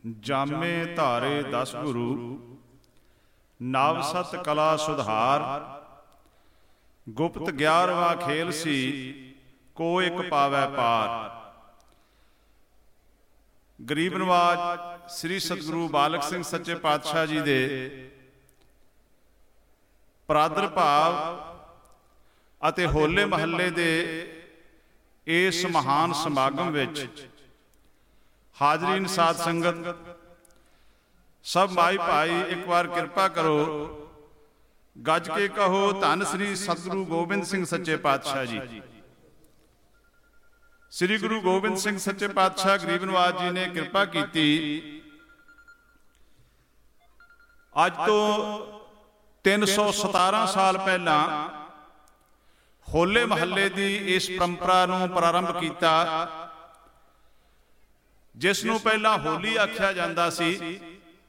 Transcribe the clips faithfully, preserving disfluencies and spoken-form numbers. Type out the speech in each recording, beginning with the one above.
ਜਾਮੇ ਧਾਰੇ ਦਸ ਗੁਰੂ, ਨਵ ਸਤ ਕਲਾ ਸੁਧਾਰ। ਗੁਪਤ ਗਿਆਰਵਾਂ ਖੇਲ ਸੀ, ਕੋ ਇੱਕ ਪਾਵੈ ਪਾਰ। ਗਰੀਬ ਨਵਾਜ ਸ੍ਰੀ ਸਤਿਗੁਰੂ ਬਾਲਕ ਸਿੰਘ ਸੱਚੇ ਪਾਤਸ਼ਾਹ ਜੀ ਦੇ ਪ੍ਰਾਦੁਰਭਾਵ ਅਤੇ ਹੋਲੇ ਮਹੱਲੇ ਦੇ ਇਸ ਮਹਾਨ ਸਮਾਗਮ ਵਿੱਚ ਹਾਜ਼ਰੀਨ ਸਾਧ ਸੰਗਤ ਸਭ ਮਾਈ ਭਾਈ ਇੱਕ ਵਾਰ ਕਿਰਪਾ ਕਰੋ, ਗੱਜ ਕੇ ਕਹੋ ਧੰਨ ਸ੍ਰੀ ਸਤਿਗੁਰੂ ਗੋਬਿੰਦ ਸਿੰਘ ਸੱਚੇ ਪਾਤਸ਼ਾਹ ਜੀ। ਸ੍ਰੀ ਗੁਰੂ ਗੋਬਿੰਦ ਸਿੰਘ ਸੱਚੇ ਪਾਤਸ਼ਾਹ ਗਰੀਬ ਨਵਾਜ ਜੀ ਨੇ ਕਿਰਪਾ ਕੀਤੀ। ਅੱਜ ਤੋਂ ਤਿੰਨ ਸੌ ਸਤਾਰਾਂ ਸਾਲ ਪਹਿਲਾਂ ਹੋਲੇ ਮਹੱਲੇ ਦੀ ਇਸ ਪਰੰਪਰਾ ਨੂੰ ਪ੍ਰਾਰੰਭ ਕੀਤਾ, ਜਿਸ ਨੂੰ ਪਹਿਲਾਂ ਹੋਲੀ ਆਖਿਆ ਜਾਂਦਾ ਸੀ।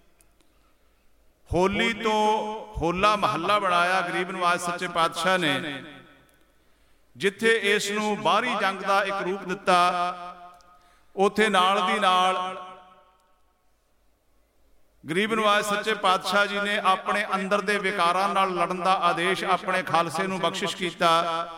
ਹੋਲੀ ਤੋਂ ਹੋਲਾ ਮਹੱਲਾ ਬਣਾਇਆ ਗਰੀਬ ਨਵਾਜ ਸੱਚੇ ਪਾਤਸ਼ਾਹ ਨੇ, ਜਿੱਥੇ ਇਸ ਨੂੰ ਬਾਹਰੀ ਜੰਗ ਦਾ ਇੱਕ ਰੂਪ ਦਿੱਤਾ। ਉੱਥੇ ਨਾਲ ਦੀ ਨਾਲ ਗਰੀਬ ਨਵਾਜ ਸੱਚੇ ਪਾਤਸ਼ਾਹ ਜੀ ਨੇ ਆਪਣੇ ਅੰਦਰ ਦੇ ਵਿਕਾਰਾਂ ਨਾਲ ਲੜਨ ਦਾ ਆਦੇਸ਼ ਆਪਣੇ ਖਾਲਸੇ ਨੂੰ ਬਖਸ਼ਿਸ਼ ਕੀਤਾ।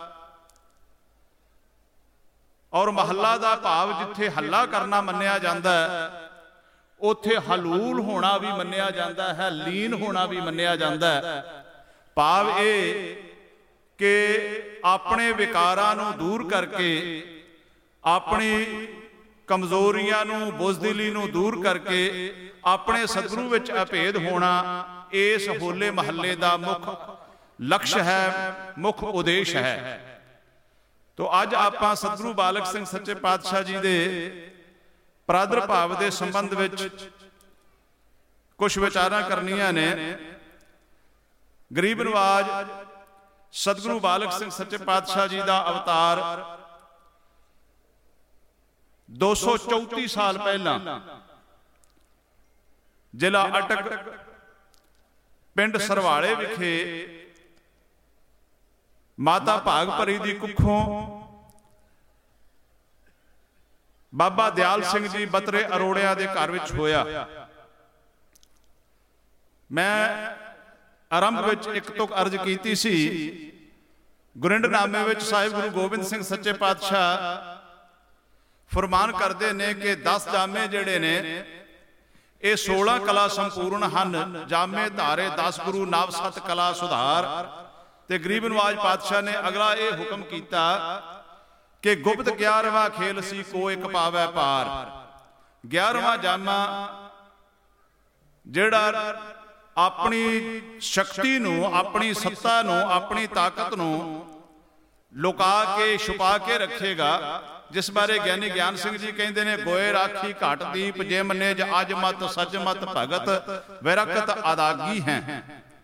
ਔਰ ਮਹੱਲਾ ਦਾ ਭਾਵ ਜਿੱਥੇ ਹੱਲਾ ਕਰਨਾ ਮੰਨਿਆ ਜਾਂਦਾ ਹੈ, ਉੱਥੇ ਹਲੂਲ ਹੋਣਾ ਵੀ ਮੰਨਿਆ ਜਾਂਦਾ ਹੈ, ਲੀਨ ਹੋਣਾ ਵੀ ਮੰਨਿਆ ਜਾਂਦਾ ਹੈ। ਭਾਵ ਇਹ ਕਿ ਆਪਣੇ ਵਿਕਾਰਾਂ ਨੂੰ ਦੂਰ ਕਰਕੇ, ਆਪਣੀ ਕਮਜ਼ੋਰੀਆਂ ਨੂੰ, ਬੁਜ਼ਦਿਲੀ ਨੂੰ ਦੂਰ ਕਰਕੇ ਆਪਣੇ ਸਤਿਗੁਰੂ ਵਿੱਚ ਅਭੇਦ ਹੋਣਾ ਇਸ ਹੋਲੇ ਮਹੱਲੇ ਦਾ ਮੁੱਖ ਲਕਸ਼ ਹੈ, ਮੁੱਖ ਉਦੇਸ਼ ਹੈ। ਤੋ ਅੱਜ ਆਪਾਂ ਸਤਿਗੁਰੂ ਬਾਲਕ ਸਿੰਘ ਸੱਚੇ ਪਾਤਸ਼ਾਹ ਜੀ ਦੇ ਪ੍ਰਾਦੁਰਭਾਵ ਦੇ ਸੰਬੰਧ ਵਿੱਚ ਕੁਝ ਵਿਚਾਰਾਂ ਕਰਨੀਆਂ ਨੇ। ਗਰੀਬ ਨਵਾਜ ਸਤਿਗੁਰੂ ਬਾਲਕ ਸਿੰਘ ਸੱਚੇ ਪਾਤਸ਼ਾਹ ਜੀ ਦਾ ਅਵਤਾਰ ਦੋ ਸੌ ਚੌਂਤੀ ਸਾਲ ਪਹਿਲਾਂ ਜ਼ਿਲ੍ਹਾ ਅਟਕ ਪਿੰਡ ਸਰਵਾਲੇ ਵਿਖੇ ਮਾਤਾ ਭਾਗ ਭਰੀ ਦੀ ਕੁੱਖੋਂ ਬਾਬਾ ਦਿਆਲ ਸਿੰਘ ਜੀ ਬਤਰੇ ਅਰੋੜਿਆਂ ਦੇ ਘਰ ਵਿੱਚ ਹੋਇਆ। ਮੈਂ ਆਰੰਭ ਵਿੱਚ ਇੱਕ ਤੁਕ ਅਰਜ਼ ਕੀਤੀ ਸੀ। ਗੁਰਿੰਡਨਾਮੇ ਵਿੱਚ ਸਾਹਿਬ ਗੁਰੂ ਗੋਬਿੰਦ ਸਿੰਘ ਸੱਚੇ ਪਾਤਸ਼ਾਹ ਫਰਮਾਨ ਕਰਦੇ ਨੇ ਕਿ ਦਸ ਜਾਮੇ ਜਿਹੜੇ ਨੇ ਇਹ ਸੋਲਾਂ ਕਲਾ ਸੰਪੂਰਨ ਹਨ। ਜਾਮੇ ਧਾਰੇ ਦਸ ਗੁਰੂ, ਨਵ ਸਤ ਕਲਾ ਸੁਧਾਰ। ਤੇ ਗਰੀਬ ਨਵਾਜ ਪਾਤਸ਼ਾਹ ਨੇ ਅਗਲਾ ਇਹ ਹੁਕਮ ਕੀਤਾ ਕਿ ਗੁਪਤ ਗਿਆਰਵਾਂ ਖੇਲ ਸੀ, ਕੋ ਇੱਕ ਪਾਵੈ ਪਾਰ। ਗਿਆਰਵਾਂ ਜਾਮਾ ਜਿਹੜਾ ਆਪਣੀ ਸ਼ਕਤੀ ਨੂੰ, ਆਪਣੀ ਸੱਤਾ ਨੂੰ, ਆਪਣੀ ਤਾਕਤ ਨੂੰ ਲੁਕਾ ਕੇ ਛੁਪਾ ਕੇ ਰੱਖੇਗਾ, ਜਿਸ ਬਾਰੇ ਗਿਆਨੀ ਗਿਆਨ ਸਿੰਘ ਜੀ ਕਹਿੰਦੇ ਨੇ, ਗੋਏ ਰਾਖੀ ਘਟ ਦੀਪ ਜੇ ਮੰਨੇ ਜ ਅਜ ਮਤ ਸੱਚ ਮਤ ਭਗਤ ਵਿਰਕਤ ਅਦਾਗੀ ਹੈ।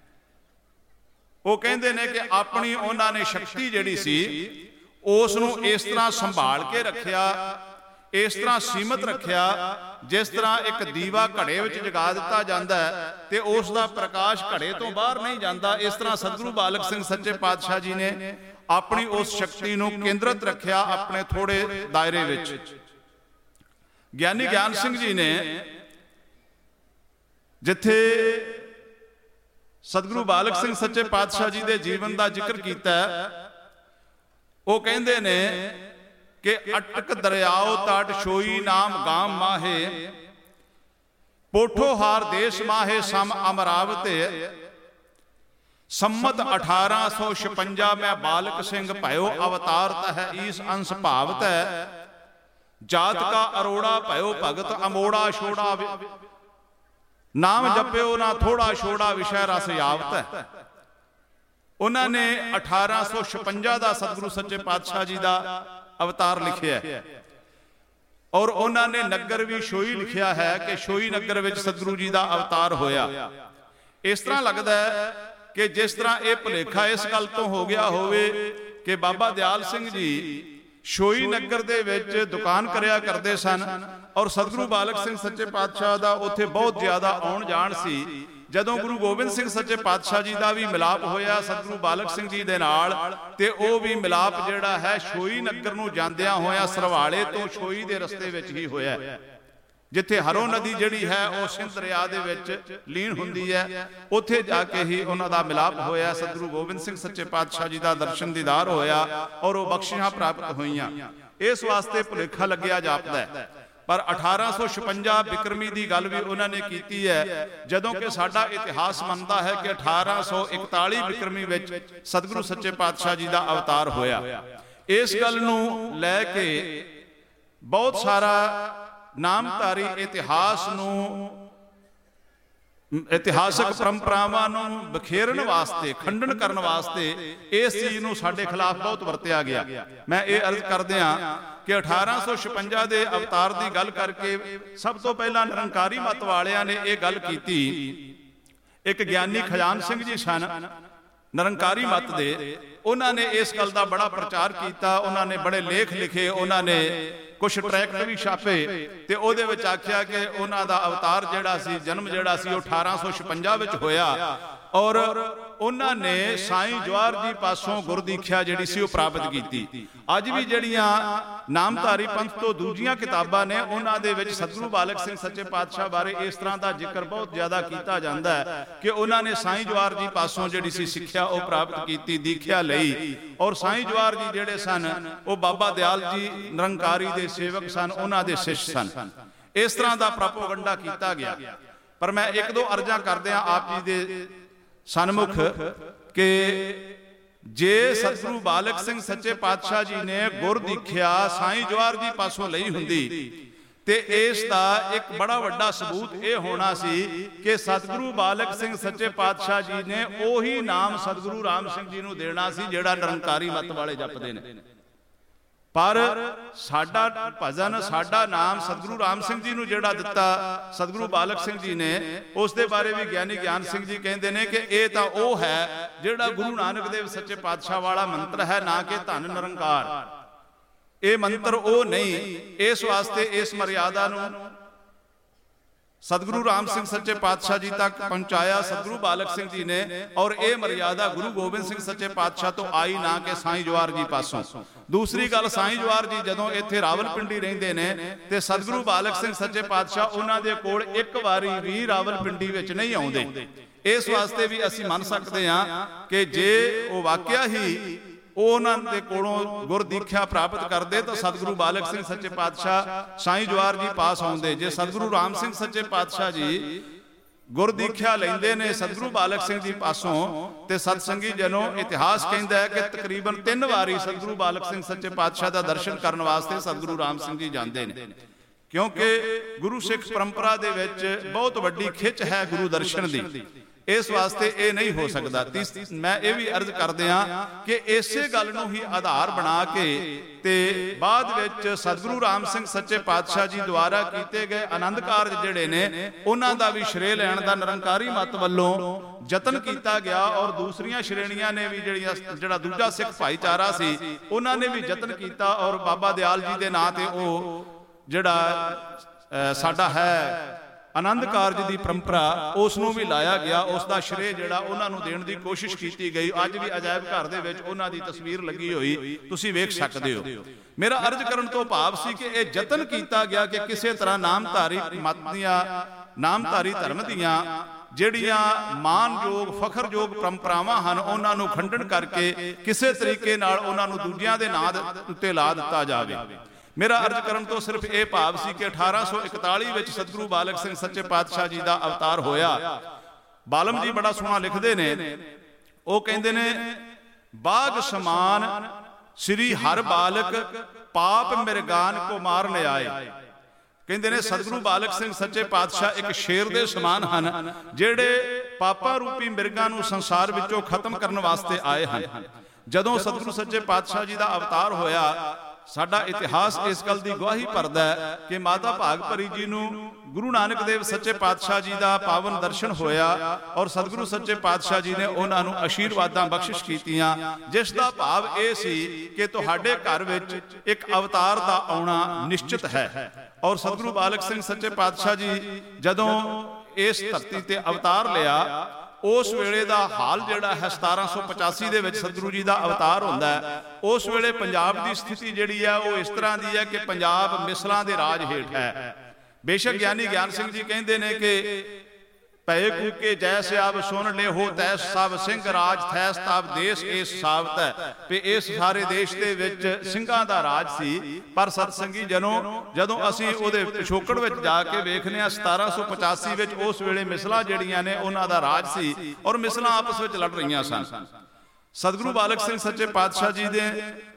ਉਹ ਕਹਿੰਦੇ ਨੇ ਕਿ ਆਪਣੀ ਉਹਨਾਂ ਨੇ ਸ਼ਕਤੀ ਜਿਹੜੀ ਸੀ ਉਸ ਨੂੰ ਇਸ ਤਰ੍ਹਾਂ ਸੰਭਾਲ ਕੇ ਰੱਖਿਆ, ਇਸ ਤਰ੍ਹਾਂ ਸੀਮਤ ਰੱਖਿਆ, ਜਿਸ ਤਰ੍ਹਾਂ ਇੱਕ ਦੀਵਾ ਘੜੇ ਵਿੱਚ ਜਗਾ ਦਿੱਤਾ ਜਾਂਦਾ ਹੈ ਤੇ ਉਸ ਦਾ ਪ੍ਰਕਾਸ਼ ਘੜੇ ਤੋਂ ਬਾਹਰ ਨਹੀਂ ਜਾਂਦਾ। ਇਸ ਤਰ੍ਹਾਂ ਸਤਿਗੁਰੂ ਬਾਲਕ ਸਿੰਘ ਸੱਚੇ ਪਾਤਸ਼ਾਹ ਜੀ ਨੇ ਆਪਣੀ ਉਸ ਸ਼ਕਤੀ ਨੂੰ ਕੇਂਦਰਿਤ ਰੱਖਿਆ ਆਪਣੇ ਥੋੜੇ ਦਾਇਰੇ ਵਿੱਚ। ਗਿਆਨੀ ਗਿਆਨ ਸਿੰਘ ਜੀ ਨੇ ਜਿੱਥੇ ਸਤਿਗੁਰੂ ਬਾਲਕ ਸਿੰਘ ਸੱਚੇ ਪਾਤਸ਼ਾਹ ਜੀ ਦੇ ਜੀਵਨ ਦਾ ਜ਼ਿਕਰ ਕੀਤਾ, ਉਹ ਕਹਿੰਦੇ ਨੇ ਕਿ ਅਟਕ ਦਰਿਆਓ ਤਟ ਛੋਈ ਨਾਮ ਗਾਮ ਮਾਹੇ, ਪੋਠੋ ਹਾਰ ਦੇਸ਼ ਮਾਹੇ ਸਮ ਅਮਰਾਵਤੇ। ਸੰਮਤ ਅਠਾਰਾਂ ਸੌ ਛਪੰਜਾ ਮੈਂ ਬਾਲਕ ਸਿੰਘ ਭਇਓ ਅਵਤਾਰਤ ਹੈ ਈਸ ਅੰਸ਼ ਭਾਵਤ ਹੈ। ਜਾਤ ਕਾ ਅਰੋੜਾ ਭਇਓ ਭਗਤ ਅਮੋੜਾ ਛੋੜਾ, ਨਾਮ ਜਪਿਓ ਨਾ ਥੋੜਾ ਛੋੜਾ ਵਿਸ਼ੈ ਰਸ ਯਾਵਤ ਹੈ। ਉਹਨਾਂ ਨੇ ਅਠਾਰਾਂ ਸੌ ਛਪੰਜਾ ਦਾ ਸਤਿਗੁਰੂ ਸੱਚੇ ਪਾਤਸ਼ਾਹ ਜੀ ਦਾ ਅਵਤਾਰ ਲਿਖਿਆ, ਔਰ ਉਹਨਾਂ ਨੇ ਨਗਰ ਵੀ ਛੋਈ ਲਿਖਿਆ ਹੈ ਕਿ ਛੋਈ ਨਗਰ ਵਿੱਚ ਸਤਿਗੁਰੂ ਜੀ ਦਾ ਅਵਤਾਰ ਹੋਇਆ। ਇਸ ਤਰ੍ਹਾਂ ਲੱਗਦਾ ਹੈ ਕਿ ਜਿਸ ਤਰ੍ਹਾਂ ਇਹ ਭੁਲੇਖਾ ਇਸ ਗੱਲ ਤੋਂ ਹੋ ਗਿਆ ਹੋਵੇ ਕਿ ਬਾਬਾ ਦਿਆਲ ਸਿੰਘ ਜੀ ਛੋਈ ਨਗਰ ਦੇ ਵਿੱਚ ਦੁਕਾਨ ਕਰਿਆ ਕਰਦੇ ਸਨ, ਔਰ ਸਤਿਗੁਰੂ ਬਾਲਕ ਸਿੰਘ ਸੱਚੇ ਪਾਤਸ਼ਾਹ ਦਾ ਉੱਥੇ ਬਹੁਤ ਜ਼ਿਆਦਾ ਆਉਣ ਜਾਣ ਸੀ। ਜਦੋਂ ਗੁਰੂ ਗੋਬਿੰਦ ਸਿੰਘ ਸੱਚੇ ਪਾਤਸ਼ਾਹ ਜੀ ਦਾ ਵੀ ਮਿਲਾਪ ਹੋਇਆ ਸਤਿਗੁਰੂ ਬਾਲਕ ਸਿੰਘ ਜੀ ਦੇ ਨਾਲ, ਤੇ ਉਹ ਵੀ ਮਿਲਾਪ ਜਿਹੜਾ ਹੈ ਛੋਈ ਨਗਰ ਨੂੰ ਜਾਂਦਿਆਂ ਹੋਇਆ ਸਰਵਾਲੇ ਤੋਂ ਛੋਈ ਦੇ ਰਸਤੇ ਵਿੱਚ ਹੀ ਹੋਇਆ। ਜਿੱਥੇ ਹਰੋ ਨਦੀ ਜਿਹੜੀ ਹੈ ਉਹ ਸਿੰਧ ਦਰਿਆ ਦੇ ਵਿੱਚ ਲੀਨ ਹੁੰਦੀ ਹੈ, ਉੱਥੇ ਜਾ ਕੇ ਹੀ ਉਹਨਾਂ ਦਾ ਮਿਲਾਪ ਹੋਇਆ। ਸਤਿਗੁਰੂ ਗੋਬਿੰਦ ਸਿੰਘ ਸੱਚੇ ਪਾਤਸ਼ਾਹ ਜੀ ਦਾ ਦਰਸ਼ਨ ਦੀਦਾਰ ਹੋਇਆ ਔਰ ਉਹ ਬਖਸ਼ਿਸ਼ਾਂ ਪ੍ਰਾਪਤ ਹੋਈਆਂ। ਇਸ ਵਾਸਤੇ ਭੁਲੇਖਾ ਲੱਗਿਆ ਜਾਪਦਾ ਹੈ। ਪਰ ਅਠਾਰਾਂ ਸੌ ਛਪੰਜਾ ਬਿਕਰਮੀ ਦੀ ਗੱਲ ਵੀ ਉਹਨਾਂ ਨੇ ਕੀਤੀ ਹੈ, ਜਦੋਂ ਕਿ ਸਾਡਾ ਇਤਿਹਾਸ ਮੰਨਦਾ ਹੈ ਕਿ ਅਠਾਰਾਂ ਸੌ ਇਕਤਾਲੀ ਬਿਕਰਮੀ ਵਿੱਚ ਸਤਿਗੁਰੂ ਸੱਚੇ ਪਾਤਸ਼ਾਹ ਜੀ ਦਾ ਅਵਤਾਰ ਹੋਇਆ। ਇਸ ਗੱਲ ਨੂੰ ਲੈ ਕੇ ਬਹੁਤ ਸਾਰਾ ਨਾਮਧਾਰੀ ਇਤਿਹਾਸ ਨੂੰ, ਇਤਿਹਾਸਕ ਪਰੰਪਰਾਵਾਂ ਨੂੰ ਬਖੇਰਨ ਵਾਸਤੇ, ਖੰਡਨ ਕਰਨ ਵਾਸਤੇ ਇਸ ਚੀਜ਼ ਨੂੰ ਸਾਡੇ ਖਿਲਾਫ ਬਹੁਤ ਵਰਤਿਆ ਗਿਆ। ਮੈਂ ਇਹ ਅਰਜ਼ ਕਰਦਿਆਂ ਕਿ ਅਠਾਰਾਂ ਸੌ ਛਪੰਜਾ ਦੇ ਅਵਤਾਰ ਦੀ ਗੱਲ ਕਰਕੇ ਸਭ ਤੋਂ ਪਹਿਲਾਂ ਨਿਰੰਕਾਰੀ ਮਤ ਵਾਲਿਆਂ ਨੇ ਇਹ ਗੱਲ ਕੀਤੀ। ਇੱਕ ਗਿਆਨੀ ਖਜ਼ਾਨ ਸਿੰਘ ਜੀ ਸਨ ਨਿਰੰਕਾਰੀ ਮਤ ਦੇ, ਉਹਨਾਂ ਨੇ ਇਸ ਗੱਲ ਦਾ ਬੜਾ ਪ੍ਰਚਾਰ ਕੀਤਾ, ਉਹਨਾਂ ਨੇ ਬੜੇ ਲੇਖ ਲਿਖੇ, ਉਹਨਾਂ ਨੇ ਕੁਛ ਟਰੈਕਟ ਵੀ ਛਾਪੇ ਤੇ ਉਹਦੇ ਵਿੱਚ ਆਖਿਆ ਕਿ ਉਹਨਾਂ ਦਾ ਅਵਤਾਰ ਜਿਹੜਾ ਸੀ, ਜਨਮ ਜਿਹੜਾ ਸੀ ਉਹ ਅਠਾਰਾਂ ਸੌ ਛਪੰਜਾ ਵਿੱਚ ਹੋਇਆ ਔਰ ਉਹਨਾਂ ਨੇ ਸਾਈਂ ਜਵਾਹਰ ਜੀ ਪਾਸੋਂ ਗੁਰਦੀਖਿਆ ਜਿਹੜੀ ਸੀ ਉਹ ਪ੍ਰਾਪਤ ਕੀਤੀ। ਅੱਜ ਵੀ ਜਿਹੜੀਆਂ ਨਾਮਧਾਰੀ ਪੰਥ ਤੋਂ ਦੂਜੀਆਂ ਕਿਤਾਬਾਂ ਨੇ ਉਹਨਾਂ ਦੇ ਵਿੱਚ ਸਤਿਗੁਰੂ ਬਾਲਕ ਸਿੰਘ ਸੱਚੇ ਪਾਤਸ਼ਾਹ ਬਾਰੇ ਇਸ ਤਰ੍ਹਾਂ ਦਾ ਜ਼ਿਕਰ ਬਹੁਤ ਜ਼ਿਆਦਾ ਕੀਤਾ ਜਾਂਦਾ ਹੈ ਕਿ ਉਹਨਾਂ ਨੇ ਸਾਈਂ ਜਵਾਹਰ ਜੀ ਪਾਸੋਂ ਜਿਹੜੀ ਸੀ ਸਿੱਖਿਆ ਉਹ ਪ੍ਰਾਪਤ ਕੀਤੀ, ਦੀਖਿਆ ਲਈ। ਔਰ ਸਾਈਂ ਜਵਾਹਰ ਜੀ ਜਿਹੜੇ ਸਨ ਉਹ ਬਾਬਾ ਦਿਆਲ ਜੀ ਨਿਰੰਕਾਰੀ ਦੇ ਸੇਵਕ ਸਨ, ਉਹਨਾਂ ਦੇ ਸਿੱਸ਼ ਸਨ। ਇਸ ਤਰ੍ਹਾਂ ਦਾ ਪ੍ਰੋਪਗੰਡਾ ਕੀਤਾ ਗਿਆ। ਪਰ ਮੈਂ ਇੱਕ ਦੋ ਅਰਜ਼ਾਂ ਕਰਦਿਆਂ ਆਪ ਜੀ ਦੇ ਸਨਮੁਖ ਕਿ ਜੇ ਸਤਿਗੁਰੂ ਬਾਲਕ ਸਿੰਘ ਸੱਚੇ ਪਾਤਸ਼ਾਹ ਜੀ ਨੇ ਗੁਰ ਦੀਖਿਆ ਸਾਈਂ ਜਵਾਹਰ ਜੀ ਪਾਸੋਂ ਲਈ ਹੁੰਦੀ ਤੇ ਇਸ ਦਾ ਇੱਕ ਬੜਾ ਵੱਡਾ ਸਬੂਤ ਇਹ ਹੋਣਾ ਸੀ ਕਿ ਸਤਿਗੁਰੂ ਬਾਲਕ ਸਿੰਘ ਸੱਚੇ ਪਾਤਸ਼ਾਹ ਜੀ ਨੇ ਉਹੀ ਨਾਮ ਸਤਿਗੁਰੂ ਰਾਮ ਸਿੰਘ ਜੀ ਨੂੰ ਦੇਣਾ ਸੀ ਜਿਹੜਾ ਨਿਰੰਕਾਰੀ ਮਤ ਵਾਲੇ ਜਪਦੇ ਨੇ। ਪਰ ਸਾਡਾ ਭਜਨ, ਸਾਡਾ ਨਾਮ ਸਤਿਗੁਰੂ ਰਾਮ ਸਿੰਘ ਜੀ ਨੂੰ ਜਿਹੜਾ ਦਿੱਤਾ ਸਤਿਗੁਰੂ ਬਾਲਕ ਸਿੰਘ ਜੀ ਨੇ, ਉਸ ਦੇ ਬਾਰੇ ਵੀ ਗਿਆਨੀ ਗਿਆਨ ਸਿੰਘ ਜੀ ਕਹਿੰਦੇ ਨੇ ਕਿ ਇਹ ਤਾਂ ਉਹ ਹੈ ਜਿਹੜਾ ਗੁਰੂ ਨਾਨਕ ਦੇਵ ਸੱਚੇ ਪਾਤਸ਼ਾਹ ਵਾਲਾ ਮੰਤਰ ਹੈ, ਨਾ ਕਿ ਧੰਨ ਨਿਰੰਕਾਰ। ਇਹ ਮੰਤਰ ਉਹ ਨਹੀਂ। ਇਸ ਵਾਸਤੇ ਇਸ ਮਰਿਆਦਾ ਨੂੰ ਸਤਿਗੁਰੂ ਰਾਮ ਸਿੰਘ ਸੱਚੇ ਪਾਤਸ਼ਾਹ ਜੀ ਤੱਕ ਪਹੁੰਚਾਇਆ ਸਤਿਗੁਰੂ ਬਾਲਕ ਸਿੰਘ ਜੀ ਨੇ ਔਰ ਇਹ ਮਰਿਆਦਾ ਗੁਰੂ ਗੋਬਿੰਦ ਸਿੰਘ ਸੱਚੇ ਪਾਤਸ਼ਾਹ ਤੋਂ ਆਈ, ਨਾ ਕਿ ਸਾਈਂ ਜਵਾਹਰ ਜੀ ਪਾਸੋਂ। ਦੂਸਰੀ ਗੱਲ, ਸਾਈਂ ਜਵਾਹਰ ਜੀ ਜਦੋਂ ਇੱਥੇ ਰਾਵਲਪਿੰਡੀ ਰਹਿੰਦੇ ਨੇ ਤੇ ਸਤਿਗੁਰੂ ਬਾਲਕ ਸਿੰਘ ਸੱਚੇ ਪਾਤਸ਼ਾਹ ਉਹਨਾਂ ਦੇ ਕੋਲ ਇੱਕ ਵਾਰੀ ਵੀ ਰਾਵਲਪਿੰਡੀ ਵਿੱਚ ਨਹੀਂ ਆਉਂਦੇ। ਇਸ ਵਾਸਤੇ ਵੀ ਅਸੀਂ ਮੰਨ ਸਕਦੇ ਹਾਂ ਕਿ ਜੇ ਉਹ ਵਾਕਿਆ ਹੀ ਉਹ ਉਹਨਾਂ ਦੇ ਕੋਲੋਂ ਗੁਰ ਦੀਖਿਆ ਪ੍ਰਾਪਤ ਕਰਦੇ ਤਾਂ ਸਤਿਗੁਰੂ ਬਾਲਕ ਸਿੰਘ ਸੱਚੇ ਪਾਤਸ਼ਾਹ ਸਾਈਂ ਜਵਾਹਰ ਜੀ ਪਾਸ ਆਉਂਦੇ। ਜੇ ਸਤਿਗੁਰੂ ਰਾਮ ਸਿੰਘ ਸੱਚੇ ਪਾਤਸ਼ਾਹ ਜੀ ਗੁਰ ਦੀਖਿਆ ਲੈਂਦੇ ਨੇ ਸਤਿਗੁਰੂ ਬਾਲਕ ਸਿੰਘ ਜੀ ਪਾਸੋਂ ਤੇ ਸਤਸੰਗੀ ਜਨੋ ਇਤਿਹਾਸ ਕਹਿੰਦਾ ਹੈ ਕਿ ਤਕਰੀਬਨ ਤਿੰਨ ਵਾਰੀ ਸਤਿਗੁਰੂ ਬਾਲਕ ਸਿੰਘ ਸੱਚੇ ਪਾਤਸ਼ਾਹ ਦਾ ਦਰਸ਼ਨ ਕਰਨ ਵਾਸਤੇ ਸਤਿਗੁਰੂ ਰਾਮ ਸਿੰਘ ਜੀ ਜਾਂਦੇ ਨੇ, ਕਿਉਂਕਿ ਗੁਰੂ ਸਿੱਖ ਪਰੰਪਰਾ ਦੇ ਵਿੱਚ ਬਹੁਤ ਵੱਡੀ ਖਿੱਚ ਹੈ ਗੁਰੂ ਦਰਸ਼ਨ ਦੀ। ਇਸ ਵਾਸਤੇ ਇਹ ਨਹੀਂ ਹੋ ਸਕਦਾ। ਮੈਂ ਇਹ ਵੀ ਅਰਜ਼ ਕਰਦਿਆਂ ਕਿ ਇਸੇ ਗੱਲ ਨੂੰ ਹੀ ਆਧਾਰ ਬਣਾ ਕੇ ਤੇ ਬਾਅਦ ਵਿੱਚ ਸਤਿਗੁਰੂ ਰਾਮ ਸਿੰਘ ਸੱਚੇ ਪਾਤਸ਼ਾਹ ਜੀ ਦੁਆਰਾ ਕੀਤੇ ਗਏ ਆਨੰਦ ਕਾਰਜ ਜਿਹੜੇ ਨੇ ਉਹਨਾਂ ਦਾ ਵੀ ਸ਼੍ਰੇ ਲੈਣ ਦਾ ਨਿਰੰਕਾਰੀ ਮਤ ਵੱਲੋਂ ਯਤਨ ਕੀਤਾ ਗਿਆ ਔਰ ਦੂਸਰੀਆਂ ਸ਼੍ਰੇਣੀਆਂ ਨੇ ਵੀ ਜਿਹੜੀਆਂ ਜਿਹੜਾ ਦੂਜਾ ਸਿੱਖ ਭਾਈਚਾਰਾ ਸੀ ਉਹਨਾਂ ਨੇ ਵੀ ਯਤਨ ਕੀਤਾ ਔਰ ਬਾਬਾ ਦਿਆਲ ਜੀ ਦੇ ਨਾਂ ਤੇ ਉਹ ਜਿਹੜਾ ਸਾਡਾ ਹੈ ਆਨੰਦ ਕਾਰਜ ਦੀ ਪਰੰਪਰਾ ਉਸ ਨੂੰ ਵੀ ਲਾਇਆ ਗਿਆ। ਉਸ ਦਾ ਸ਼੍ਰੇ ਜਿਹੜਾ ਉਹਨਾਂ ਨੂੰ ਦੇਣ ਦੀ ਕੋਸ਼ਿਸ਼ ਕੀਤੀ ਗਈ। ਅੱਜ ਵੀ ਅਜਾਇਬ ਘਰ ਦੇ ਵਿੱਚ ਉਹਨਾਂ ਦੀ ਤਸਵੀਰ ਲੱਗੀ ਹੋਈ ਤੁਸੀਂ ਵੇਖ ਸਕਦੇ ਹੋ। ਮੇਰਾ ਅਰਜ਼ ਕਰਨ ਤੋਂ ਭਾਵ ਸੀ ਕਿ ਇਹ ਯਤਨ ਕੀਤਾ ਗਿਆ ਕਿ ਕਿਸੇ ਤਰ੍ਹਾਂ ਨਾਮਧਾਰੀ ਮਤ ਦੀਆਂ, ਨਾਮਧਾਰੀ ਧਰਮ ਦੀਆਂ ਜਿਹੜੀਆਂ ਮਾਨਯੋਗ ਫਖਰਯੋਗ ਪਰੰਪਰਾਵਾਂ ਹਨ ਉਹਨਾਂ ਨੂੰ ਖੰਡਨ ਕਰਕੇ ਕਿਸੇ ਤਰੀਕੇ ਨਾਲ ਉਹਨਾਂ ਨੂੰ ਦੂਜਿਆਂ ਦੇ ਨਾਂ ਉੱਤੇ ਲਾ ਦਿੱਤਾ ਜਾਵੇ। ਮੇਰਾ ਅਰਜ਼ ਕਰਨ ਤੋਂ ਸਿਰਫ ਇਹ ਭਾਵ ਸੀ ਕਿ ਅਠਾਰਾਂ ਸੌ ਇਕਤਾਲੀ ਵਿੱਚ ਸਤਿਗੁਰੂ ਬਾਲਕ ਸਿੰਘ ਸੱਚੇ ਪਾਤਸ਼ਾਹ ਜੀ ਦਾ ਅਵਤਾਰ ਹੋਇਆ। ਬਾਲਮ ਜੀ ਬੜਾ ਸੋਹਣਾ ਲਿਖਦੇ ਨੇ, ਉਹ ਕਹਿੰਦੇ ਨੇ ਬਾਗ ਸਮਾਨ ਸ੍ਰੀ ਹਰ ਬਾਲਕ ਪਾਪ ਮਿਰਗਾਨ ਕੋ ਮਾਰਨ ਆਏ। ਕਹਿੰਦੇ ਨੇ ਸਤਿਗੁਰੂ ਬਾਲਕ ਸਿੰਘ ਸੱਚੇ ਪਾਤਸ਼ਾਹ ਇੱਕ ਸ਼ੇਰ ਦੇ ਸਮਾਨ ਹਨ ਜਿਹੜੇ ਪਾਪਾਂ ਰੂਪੀ ਮਿਰਗਾਂ ਨੂੰ ਸੰਸਾਰ ਵਿੱਚੋਂ ਖਤਮ ਕਰਨ ਵਾਸਤੇ ਆਏ ਹਨ। ਜਦੋਂ ਸਤਿਗੁਰੂ ਸੱਚੇ ਪਾਤਸ਼ਾਹ ਜੀ ਦਾ ਅਵਤਾਰ ਹੋਇਆ ਸਾਡਾ ਇਤਿਹਾਸ ਇਸ ਗੱਲ ਦੀ ਗਵਾਹੀ ਭਰਦਾ ਹੈ ਕਿ ਮਾਤਾ ਭਾਗ ਭਰੀ ਜੀ ਨੂੰ ਗੁਰੂ ਨਾਨਕ ਦੇਵ ਸੱਚੇ ਪਾਤਸ਼ਾਹ ਜੀ ਦਾ ਪਾਵਨ ਦਰਸ਼ਨ ਹੋਇਆ ਔਰ ਸਤਿਗੁਰੂ ਸੱਚੇ ਪਾਤਸ਼ਾਹ ਜੀ ਨੇ ਉਹਨਾਂ ਨੂੰ ਅਸ਼ੀਰਵਾਦਾਂ ਬਖਸ਼ਿਸ਼ ਕੀਤੀਆਂ, ਜਿਸ ਦਾ ਭਾਵ ਇਹ ਸੀ ਕਿ ਤੁਹਾਡੇ ਘਰ ਵਿੱਚ ਇੱਕ ਅਵਤਾਰ ਦਾ ਆਉਣਾ ਨਿਸ਼ਚਿਤ ਹੈ। ਔਰ ਸਤਿਗੁਰੂ ਬਾਲਕ ਸਿੰਘ ਸੱਚੇ ਪਾਤਸ਼ਾਹ ਜੀ ਜਦੋਂ ਇਸ ਧਰਤੀ ਤੇ ਅਵਤਾਰ ਲਿਆ ਉਸ ਵੇਲੇ ਦਾ ਹਾਲ ਜਿਹੜਾ ਹੈ ਸਤਾਰਾਂ ਸੌ ਪਚਾਸੀ ਦੇ ਵਿੱਚ ਸਤਿਗੁਰੂ ਜੀ ਦਾ ਅਵਤਾਰ ਹੁੰਦਾ ਹੈ। ਉਸ ਵੇਲੇ ਪੰਜਾਬ ਦੀ ਸਥਿਤੀ ਜਿਹੜੀ ਹੈ ਉਹ ਇਸ ਤਰ੍ਹਾਂ ਦੀ ਹੈ ਕਿ ਪੰਜਾਬ ਮਿਸਲਾਂ ਦੇ ਰਾਜ ਹੇਠ ਹੈ। ਬੇਸ਼ੱਕ ਗਿਆਨੀ ਗਿਆਨ ਸਿੰਘ ਜੀ ਕਹਿੰਦੇ ਨੇ ਕਿ ਭਏ ਕੂਕੇ ਜੈਸੇ ਆਪ ਸੁਣ ਲੈ ਹੋ ਤੈਸ ਸਭ ਸਿੰਘ ਰਾਜ ਥੈਸ ਤਾਬ ਦੇਸ਼ ਇਸ ਸਾਬਤ ਹੈ ਵੀ ਇਸ ਸਾਰੇ ਦੇਸ਼ ਦੇ ਵਿੱਚ ਸਿੰਘਾਂ ਦਾ ਰਾਜ ਸੀ। ਪਰ ਸਤਸੰਗੀ ਜਨੋ ਜਦੋਂ ਅਸੀਂ ਉਹਦੇ ਪਿਛੋਕੜ ਵਿੱਚ ਜਾ ਕੇ ਵੇਖਦੇ ਹਾਂ ਸਤਾਰਾਂ ਸੌ ਪਚਾਸੀ ਵਿੱਚ ਉਸ ਵੇਲੇ ਮਿਸਲਾਂ ਜਿਹੜੀਆਂ ਨੇ ਉਹਨਾਂ ਦਾ ਰਾਜ ਸੀ ਔਰ ਮਿਸਲਾਂ ਆਪਸ ਵਿੱਚ ਲੜ ਰਹੀਆਂ ਸਨ। ਸਤਿਗੁਰੂ ਬਾਲਕ ਸਿੰਘ ਸੱਚੇ ਪਾਤਸ਼ਾਹ ਜੀ ਦੇ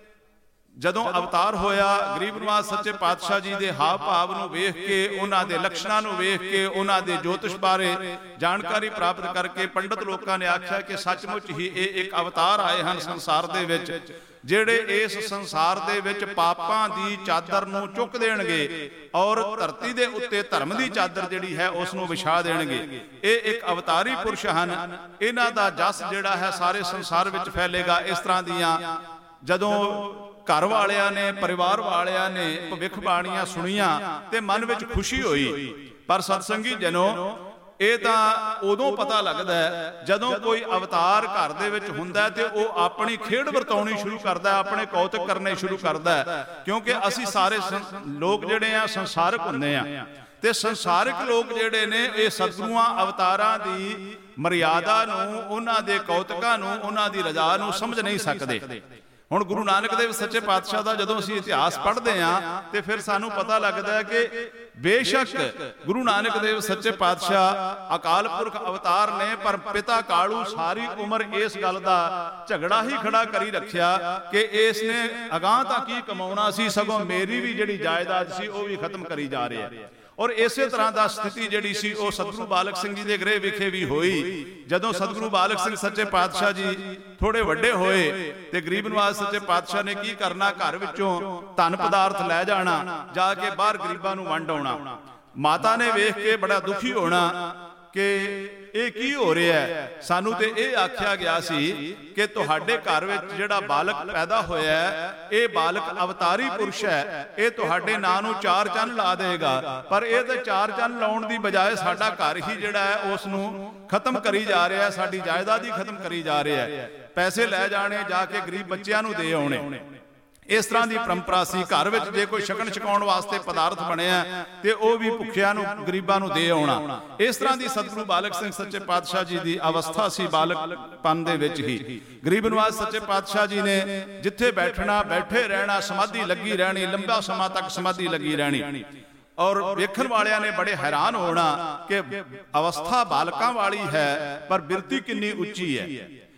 ਜਦੋਂ ਅਵਤਾਰ ਹੋਇਆ, ਗਰੀਬ ਨਿਵਾਜ ਸੱਚੇ ਪਾਤਸ਼ਾਹ ਜੀ ਦੇ ਹਾਵ ਭਾਵ ਨੂੰ ਵੇਖ ਕੇ, ਉਹਨਾਂ ਦੇ ਲੱਛਣਾਂ ਨੂੰ ਵੇਖ ਕੇ, ਉਹਨਾਂ ਦੇ ਜੋਤਿਸ਼ ਬਾਰੇ ਜਾਣਕਾਰੀ ਪ੍ਰਾਪਤ ਕਰਕੇ ਪੰਡਤ ਲੋਕਾਂ ਨੇ ਆਖਿਆ ਕਿ ਸੱਚਮੁੱਚ ਹੀ ਇਹ ਇੱਕ ਅਵਤਾਰ ਆਏ ਹਨ ਸੰਸਾਰ ਦੇ ਵਿੱਚ, ਜਿਹੜੇ ਇਸ ਸੰਸਾਰ ਦੇ ਵਿੱਚ ਪਾਪਾਂ ਦੀ ਚਾਦਰ ਨੂੰ ਚੁੱਕ ਦੇਣਗੇ ਔਰ ਧਰਤੀ ਦੇ ਉੱਤੇ ਧਰਮ ਦੀ ਚਾਦਰ ਜਿਹੜੀ ਹੈ ਉਸ ਨੂੰ ਵਿਛਾ ਦੇਣਗੇ। ਇਹ ਇੱਕ ਅਵਤਾਰੀ ਪੁਰਸ਼ ਹਨ, ਇਹਨਾਂ ਦਾ ਜਸ ਜਿਹੜਾ ਹੈ ਸਾਰੇ ਸੰਸਾਰ ਵਿੱਚ ਫੈਲੇਗਾ। ਇਸ ਤਰ੍ਹਾਂ ਦੀਆਂ ਜਦੋਂ ਘਰ ਵਾਲਿਆਂ ਨੇ, ਪਰਿਵਾਰ ਵਾਲਿਆਂ ਨੇ ਭਵਿੱਖ ਬਾਣੀਆਂ ਸੁਣੀਆਂ ਤੇ ਮਨ ਵਿੱਚ ਖੁਸ਼ੀ ਹੋਈ। ਪਰ ਸਤਸੰਗੀ ਜਨੋ ਇਹ ਤਾਂ ਉਦੋਂ ਪਤਾ ਲੱਗਦਾ ਹੈ ਜਦੋਂ ਕੋਈ ਅਵਤਾਰ ਘਰ ਦੇ ਵਿੱਚ ਹੁੰਦਾ ਤੇ ਉਹ ਆਪਣੀ ਖੇਡ ਵਰਤਾਉਣੀ ਸ਼ੁਰੂ ਕਰਦਾ, ਆਪਣੇ ਕੌਤਕ ਕਰਨੇ ਸ਼ੁਰੂ ਕਰਦਾ, ਕਿਉਂਕਿ ਅਸੀਂ ਸਾਰੇ ਲੋਕ ਜਿਹੜੇ ਆ ਸੰਸਾਰਕ ਹੁੰਦੇ ਆ ਤੇ ਸੰਸਾਰਿਕ ਲੋਕ ਜਿਹੜੇ ਨੇ ਇਹ ਸਤਿਗੁਰਾਂ ਅਵਤਾਰਾਂ ਦੀ ਮਰਿਆਦਾ ਨੂੰ, ਉਹਨਾਂ ਦੇ ਕੌਤਕਾਂ ਨੂੰ, ਉਹਨਾਂ ਦੀ ਰਜ਼ਾ ਨੂੰ ਸਮਝ ਨਹੀਂ ਸਕਦੇ। ਹੁਣ ਗੁਰੂ ਨਾਨਕ ਦੇਵ ਸੱਚੇ ਪਾਤਸ਼ਾਹ ਦਾ ਜਦੋਂ ਅਸੀਂ ਇਤਿਹਾਸ ਪੜ੍ਹਦੇ ਹਾਂ ਤੇ ਫਿਰ ਸਾਨੂੰ ਪਤਾ ਲੱਗਦਾ ਹੈ ਕਿ ਬੇਸ਼ੱਕ ਗੁਰੂ ਨਾਨਕ ਦੇਵ ਸੱਚੇ ਪਾਤਸ਼ਾਹ ਅਕਾਲ ਪੁਰਖ ਅਵਤਾਰ ਨੇ, ਪਰ ਪਿਤਾ ਕਾਲੂ ਸਾਰੀ ਉਮਰ ਇਸ ਗੱਲ ਦਾ ਝਗੜਾ ਹੀ ਖੜਾ ਕਰੀ ਰੱਖਿਆ ਕਿ ਇਸ ਨੇ ਅਗਾਂਹ ਤਾਂ ਕੀ ਕਮਾਉਣਾ ਸੀ, ਸਗੋਂ ਮੇਰੀ ਵੀ ਜਿਹੜੀ ਜਾਇਦਾਦ ਸੀ ਉਹ ਵੀ ਖਤਮ ਕਰੀ ਜਾ ਰਿਹਾ। ਔਰ ਇਸੇ ਤਰ੍ਹਾਂ ਦਾ ਸਥਿਤੀ ਜਿਹੜੀ ਸੀ ਉਹ ਸਤਿਗੁਰੂ ਬਾਲਕ ਸਿੰਘ ਜੀ ਦੇ ਗ੍ਰਹਿ ਵਿਖੇ ਵੀ ਹੋਈ। ਜਦੋਂ ਸਤਿਗੁਰੂ ਬਾਲਕ ਸਿੰਘ ਸੱਚੇ ਪਾਤਸ਼ਾਹ ਜੀ ਥੋੜੇ ਵੱਡੇ ਹੋਏ ਤੇ ਗਰੀਬ ਨਿਵਾਜ ਸੱਚੇ ਪਾਤਸ਼ਾਹ ਨੇ ਕੀ ਕਰਨਾ, ਘਰ ਵਿੱਚੋਂ ਧਨ ਪਦਾਰਥ ਲੈ ਜਾਣਾ, ਜਾ ਕੇ ਬਾਹਰ ਗਰੀਬਾਂ ਨੂੰ ਵੰਡ ਆਉਣਾ। ਮਾਤਾ ਨੇ ਵੇਖ ਕੇ ਬੜਾ ਦੁਖੀ ਹੋਣਾ ਕਿ ਇਹ ਕੀ ਹੋ ਰਿਹਾ ਹੈ। ਸਾਨੂੰ ਤੇ ਇਹ ਆਖਿਆ ਗਿਆ ਸੀ ਕਿ ਤੁਹਾਡੇ ਘਰ ਵਿੱਚ ਜਿਹੜਾ ਬਾਲਕ ਪੈਦਾ ਹੋਇਆ ਹੈ ਇਹ ਬਾਲਕ ਅਵਤਾਰੀ ਪੁਰਸ਼ ਹੈ, ਇਹ ਤੁਹਾਡੇ ਨਾਂ ਨੂੰ ਚਾਰ ਚੰਨ ਲਾ ਦੇਗਾ, ਪਰ ਇਹ ਤੇ ਚਾਰ ਚੰਨ ਲਾਉਣ ਦੀ ਬਜਾਏ ਸਾਡਾ ਘਰ ਹੀ ਜਿਹੜਾ ਹੈ ਉਸ ਨੂੰ ਖਤਮ ਕਰੀ ਜਾ ਰਿਹਾ ਹੈ, ਸਾਡੀ ਜਾਇਦਾਦ ਹੀ ਖਤਮ ਕਰੀ ਜਾ ਰਿਹਾ ਹੈ। ਪੈਸੇ ਲੈ ਜਾਣੇ, ਜਾ ਕੇ ਗਰੀਬ ਬੱਚਿਆਂ ਨੂੰ ਦੇ ਆਉਣੇ। ਇਸ ਤਰ੍ਹਾਂ ਦੀ ਪਰੰਪਰਾ ਸੀ। ਘਰ ਵਿੱਚ ਜੇ ਕੋਈ ਛਕਣ ਛਕਾਉਣ ਵਾਸਤੇ ਪਦਾਰਥ ਬਣਿਆ ਤੇ ਉਹ ਵੀ ਭੁੱਖਿਆਂ ਨੂੰ, ਗਰੀਬਾਂ ਨੂੰ ਦੇ ਆਉਣਾ। ਇਸ ਤਰ੍ਹਾਂ ਦੀ ਸਤਿਗੁਰੂ ਬਾਲਕ ਸਿੰਘ ਸੱਚੇ ਪਾਤਸ਼ਾਹ ਜੀ ਦੀ ਅਵਸਥਾ ਸੀ ਬਾਲਕਪਨ ਦੇ ਵਿੱਚ ਹੀ। ਗਰੀਬ ਨਿਵਾਜ ਸੱਚੇ ਪਾਤਸ਼ਾਹ ਜੀ ਨੇ ਜਿੱਥੇ ਬੈਠਣਾ, ਬੈਠੇ ਰਹਿਣਾ, ਸਮਾਧੀ ਲੱਗੀ ਰਹਿਣੀ, ਲੰਬਾ ਸਮਾਂ ਤੱਕ ਸਮਾਧੀ ਲੱਗੀ ਰਹਿਣੀ। ਔਰ ਵੇਖਣ ਵਾਲਿਆਂ ਨੇ ਬੜੇ ਹੈਰਾਨ ਹੋਣਾ ਕਿ ਅਵਸਥਾ ਬਾਲਕਾਂ ਵਾਲੀ ਹੈ ਪਰ ਬਿਰਤੀ ਕਿੰਨੀ ਉੱਚੀ ਹੈ।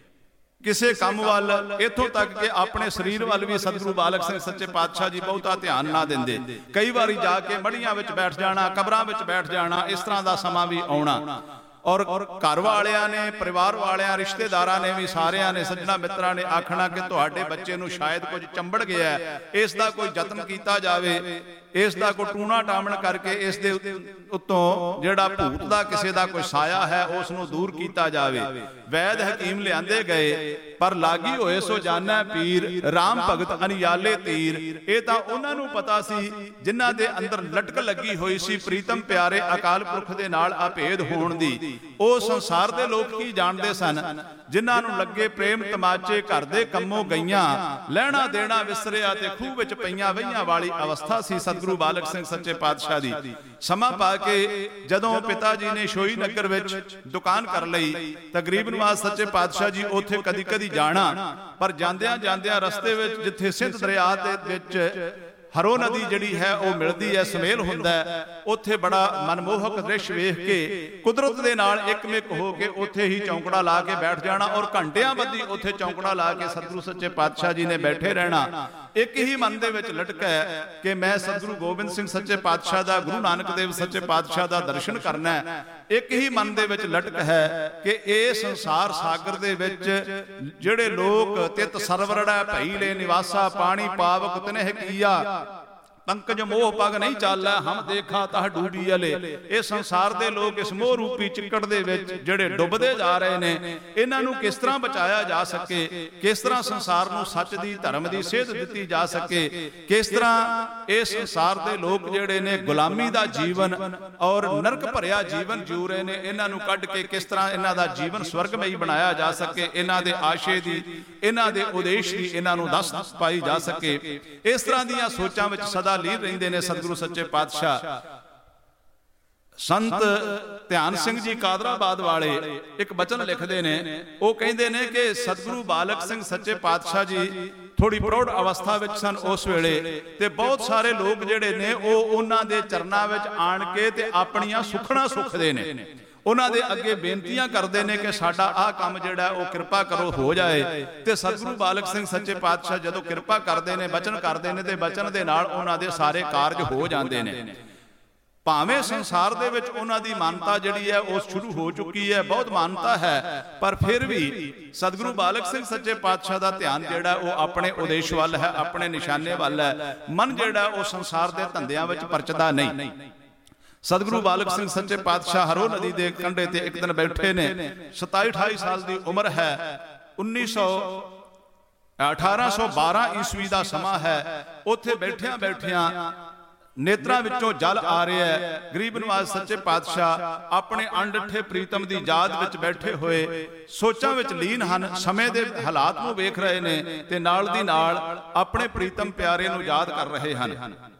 ਕਿਸੇ ਕੰਮ ਵੱਲ, ਇੱਥੋਂ ਤੱਕ ਕਿ ਆਪਣੇ ਸਰੀਰ ਵੱਲ ਵੀ ਸਤਿਗੁਰੂ ਬਾਲਕ ਸਿੰਘ ਸੱਚੇ ਪਾਤਸ਼ਾਹ ਜੀ ਬਹੁਤਾ ਧਿਆਨ ਨਾ ਦਿੰਦੇ। ਕਈ ਵਾਰੀ ਜਾ ਕੇ ਮੜੀਆਂ ਵਿੱਚ ਬੈਠ ਜਾਣਾ, ਕਬਰਾਂ ਵਿੱਚ ਬੈਠ ਜਾਣਾ, ਇਸ ਤਰ੍ਹਾਂ ਦਾ ਸਮਾਂ ਵੀ ਆਉਣਾ। ਔਰ ਘਰ ਵਾਲਿਆਂ ਨੇ, ਪਰਿਵਾਰ ਵਾਲਿਆਂ, ਰਿਸ਼ਤੇਦਾਰਾਂ ਨੇ ਵੀ, ਸਾਰਿਆਂ ਨੇ, ਸੱਜਣਾ ਮਿੱਤਰਾਂ ਨੇ ਆਖਣਾ ਕਿ ਤੁਹਾਡੇ ਬੱਚੇ ਨੂੰ ਸ਼ਾਇਦ ਕੁਝ ਚੰਬੜ ਗਿਆ, ਇਸ ਦਾ ਕੋਈ ਯਤਨ ਕੀਤਾ ਜਾਵੇ, ਇਸ ਦਾ ਕੋਈ ਟੂਣਾ ਟਾਮਣ ਕਰਕੇ ਇਸ ਦੇ ਉੱਤੋਂ ਜਿਹੜਾ ਭੂਤ ਦਾ ਕਿਸੇ ਦਾ ਕੋਈ ਸਾਇਆ ਹੈ ਉਸ ਨੂੰ ਦੂਰ ਕੀਤਾ ਜਾਵੇ। ਵੈਦ ਹਕੀਮ ਲਿਆਂਦੇ ਗਏ ਪਰ ਲਾਗੀ ਹੋਏ ਸੋ ਜਾਣੈ ਪੀਰ, ਰਾਮ ਭਗਤ ਅਨਿਆਲੇ ਤੀਰ। ਇਹ ਤਾਂ ਉਹਨਾਂ ਨੂੰ ਪਤਾ ਸੀ ਜਿਨ੍ਹਾਂ ਦੇ ਅੰਦਰ ਲਟਕ ਲੱਗੀ ਹੋਈ ਸੀ ਪ੍ਰੀਤਮ ਪਿਆਰੇ ਅਕਾਲ ਪੁਰਖ ਦੇ ਨਾਲ ਅਭੇਦ ਹੋਣ ਦੀ। ਉਹ ਸੰਸਾਰ ਦੇ ਲੋਕ ਕੀ ਜਾਣਦੇ ਸਨ? ਜਿਨ੍ਹਾਂ ਨੂੰ ਲੱਗੇ ਪ੍ਰੇਮ ਤਮਾਚੇ, ਘਰ ਦੇ ਕੰਮੋਂ ਗਈਆਂ, ਲੈਣਾ ਦੇਣਾ ਵਿਸਰਿਆ ਤੇ ਖੂਹ ਵਿੱਚ ਪਈਆਂ ਵਹੀਆਂ ਵਾਲੀ ਅਵਸਥਾ ਸੀ ਸਤਿਗੁਰੂ ਬਾਲਕ ਸਿੰਘ ਸੱਚੇ ਪਾਤਸ਼ਾਹ ਦੀ। ਸਮਾਂ ਪਾ ਕੇ ਜਦੋਂ ਪਿਤਾ ਜੀ ਨੇ ਸ਼ੋਈ ਨਗਰ ਵਿੱਚ ਦੁਕਾਨ ਕਰ ਲਈ ਤਾਂ ਗਰੀਬ ਨਿਵਾਜ ਸੱਚੇ ਪਾਤਸ਼ਾਹ ਜੀ ਉੱਥੇ ਕਦੀ ਕਦੀ ਜਾਣਾ, ਪਰ ਜਾਂਦਿਆਂ ਜਾਂਦਿਆਂ ਰਸਤੇ ਵਿੱਚ ਜਿੱਥੇ ਸਿੰਧ ਦਰਿਆ ਦੇ ਵਿੱਚ ਹਰੋ ਨਦੀ ਜਿਹੜੀ ਹੈ ਉਹ ਮਿਲਦੀ ਹੈ, ਸੁਮੇਲ ਹੁੰਦਾ ਹੈ, ਉੱਥੇ ਬੜਾ ਮਨਮੋਹਕ ਦ੍ਰਿਸ਼ ਵੇਖ ਕੇ ਕੁਦਰਤ ਦੇ ਨਾਲ ਇੱਕਮਿਕ ਹੋ ਕੇ ਉੱਥੇ ਹੀ ਚੌਂਕੜਾ ਲਾ ਕੇ ਬੈਠ ਜਾਣਾ ਔਰ ਘੰਟਿਆਂ ਬੱਧੀ ਉੱਥੇ ਚੌਂਕੜਾ ਲਾ ਕੇ ਸਤਿਗੁਰੂ ਸੱਚੇ ਪਾਤਸ਼ਾਹ ਜੀ ਨੇ ਬੈਠੇ ਰਹਿਣਾ। ਇੱਕ ਹੀ ਮਨ ਦੇ ਵਿੱਚ ਲਟਕ ਹੈ ਕਿ ਮੈਂ ਸਤਿਗੁਰੂ ਗੋਬਿੰਦ ਸਿੰਘ ਸੱਚੇ ਪਾਤਸ਼ਾਹ ਦਾ, ਗੁਰੂ ਨਾਨਕ ਦੇਵ ਸੱਚੇ ਪਾਤਸ਼ਾਹ ਦਾ ਦਰਸ਼ਨ ਕਰਨਾ ਹੈ। ਇੱਕ ਹੀ ਮਨ ਦੇ ਵਿੱਚ ਲਟਕ ਹੈ ਕਿ ਇਹ ਸੰਸਾਰ ਸਾਗਰ ਦੇ ਵਿੱਚ ਜਿਹੜੇ ਲੋਕ ਤਿਤ ਸਰਵਰੜਾ ਭਈ ਲੈ ਨਿਵਾਸਾ, ਪਾਣੀ ਪਾਵਕ ਤਨਹਿ ਕੀਆ, ਪੰਕਜ ਮੋਹ ਪਗ ਨਹੀਂ ਚਾਲੈ, ਹਮ ਦੇਖਾ ਤਹ ਡੂਬੀ ਅਲੇ। ਇਹ ਸੰਸਾਰ ਦੇ ਲੋਕ ਇਸ ਮੋਹ ਰੂਪੀ ਚਿੱਕੜ ਦੇ ਵਿੱਚ ਜਿਹੜੇ ਡੁੱਬਦੇ ਜਾ ਰਹੇ ਨੇ, ਇਹਨਾਂ ਨੂੰ ਕਿਸ ਤਰ੍ਹਾਂ ਬਚਾਇਆ ਜਾ ਸਕੇ, ਕਿਸ ਤਰ੍ਹਾਂ ਸੰਸਾਰ ਨੂੰ ਸੱਚ ਦੀ, ਧਰਮ ਦੀ ਸੇਧ ਦਿੱਤੀ ਜਾ ਸਕੇ, ਕਿਸ ਤਰ੍ਹਾਂ ਇਹ ਸੰਸਾਰ ਦੇ ਲੋਕ ਜਿਹੜੇ ਨੇ ਗੁਲਾਮੀ ਦਾ ਜੀਵਨ ਔਰ ਨਰਕ ਭਰਿਆ ਜੀਵਨ ਜੂ ਰਹੇ ਨੇ, ਇਹਨਾਂ ਨੂੰ ਕੱਢ ਕੇ ਕਿਸ ਤਰ੍ਹਾਂ ਇਹਨਾਂ ਦਾ ਜੀਵਨ ਸਵਰਗਮਈ ਬਣਾਇਆ ਜਾ ਸਕੇ, ਇਹਨਾਂ ਦੇ ਆਸ਼ੇ ਦੀ, ਇਹਨਾਂ ਦੇ ਉਦੇਸ਼ ਦੀ ਇਹਨਾਂ ਨੂੰ ਦੱਸ ਪਾਈ ਜਾ ਸਕੇ। ਇਸ ਤਰ੍ਹਾਂ ਦੀਆਂ ਸੋਚਾਂ ਵਿੱਚ ਸਦਾ ਲੀਨ ਰਹਿੰਦੇ ਨੇ ਸਤਿਗੁਰੂ ਸੱਚੇ ਪਾਤਸ਼ਾਹ। ਸੰਤ ਧਿਆਨ ਸਿੰਘ ਜੀ ਕਾਦਰਾਬਾਦ ਵਾਲੇ ਇੱਕ ਬਚਨ ਲਿਖਦੇ ਨੇ। ਉਹ ਕਹਿੰਦੇ ਨੇ ਕਿ ਸਤਿਗੁਰੂ ਬਾਲਕ ਸਿੰਘ ਸੱਚੇ ਪਾਤਸ਼ਾਹ ਜੀ ਥੋੜੀ ਪ੍ਰੌੜ ਅਵਸਥਾ ਵਿੱਚ ਸਨ ਉਸ ਵੇਲੇ, ਤੇ ਬਹੁਤ ਸਾਰੇ ਲੋਕ ਜਿਹੜੇ ਨੇ ਉਹ ਉਹਨਾਂ ਦੇ ਚਰਨਾਂ ਵਿੱਚ ਆਣ ਕੇ ਤੇ ਆਪਣੀਆਂ ਸੁਖਣਾ ਸੁਖਦੇ ਨੇ, ਉਹਨਾਂ ਦੇ ਅੱਗੇ ਬੇਨਤੀਆਂ ਕਰਦੇ ਨੇ ਕਿ ਸਾਡਾ ਆਹ ਕੰਮ ਜਿਹੜਾ ਉਹ ਕਿਰਪਾ ਕਰੋ ਹੋ ਜਾਏ। ਤੇ ਸਤਿਗੁਰੂ ਬਾਲਕ ਸਿੰਘ ਸੱਚੇ ਪਾਤਸ਼ਾਹ ਜਦੋਂ ਕਿਰਪਾ ਕਰਦੇ ਨੇ, ਬਚਨ ਕਰਦੇ ਨੇ, ਤੇ ਬਚਨ ਦੇ ਨਾਲ ਉਹਨਾਂ ਦੇ ਸਾਰੇ ਕਾਰਜ ਹੋ ਜਾਂਦੇ ਨੇ। ਭਾਵੇਂ ਸੰਸਾਰ ਦੇ ਵਿੱਚ ਉਹਨਾਂ ਦੀ ਮਾਨਤਾ ਜਿਹੜੀ ਹੈ ਉਹ ਸ਼ੁਰੂ ਹੋ ਚੁੱਕੀ ਹੈ, ਬਹੁਤ ਮਾਨਤਾ ਹੈ, ਪਰ ਫਿਰ ਵੀ ਸਤਿਗੁਰੂ ਬਾਲਕ ਸਿੰਘ ਸੱਚੇ ਪਾਤਸ਼ਾਹ ਦਾ ਧਿਆਨ ਜਿਹੜਾ ਉਹ ਆਪਣੇ ਉਦੇਸ਼ ਵੱਲ ਹੈ, ਆਪਣੇ ਨਿਸ਼ਾਨੇ ਵੱਲ ਹੈ। ਮਨ ਜਿਹੜਾ ਉਹ ਸੰਸਾਰ ਦੇ ਧੰਦਿਆਂ ਵਿੱਚ ਪਰਚਦਾ ਨਹੀਂ। ਸਤਿਗੁਰੂ ਬਾਲਕ ਸਿੰਘ ਸੱਚੇ ਪਾਤਸ਼ਾਹ ਹਰੋ ਨਦੀ ਦੇ ਕੰਢੇ ਤੇ ਇੱਕ ਦਿਨ ਬੈਠੇ ਨੇ। ਸਤਾਈ ਅਠਾਈ ਸਾਲ ਦੀ ਉਮਰ ਹੈ। ਉੱਨੀ ਸੌ ਅਠਾਰਾਂ ਸੌ ਬਾਰਾਂ ਈਸਵੀ ਦਾ ਸਮਾਂ ਹੈ। ਉੱਥੇ ਬੈਠਿਆਂ ਬੈਠਿਆਂ ਨੇਤਰਾਂ ਵਿੱਚੋਂ ਜਲ ਆ ਰਿਹਾ ਹੈ। ਗਰੀਬ ਨਵਾਜ਼ ਸੱਚੇ ਪਾਤਸ਼ਾਹ ਆਪਣੇ ਅਣਡਿੱਠੇ ਪ੍ਰੀਤਮ ਦੀ ਯਾਦ ਵਿੱਚ ਬੈਠੇ ਹੋਏ ਸੋਚਾਂ ਵਿੱਚ ਲੀਨ ਹਨ। ਸਮੇਂ ਦੇ ਹਾਲਾਤ ਨੂੰ ਵੇਖ ਰਹੇ ਨੇ ਤੇ ਨਾਲ ਦੀ ਨਾਲ ਆਪਣੇ ਪ੍ਰੀਤਮ ਪਿਆਰੇ ਨੂੰ ਯਾਦ ਕਰ ਰਹੇ ਹਨ।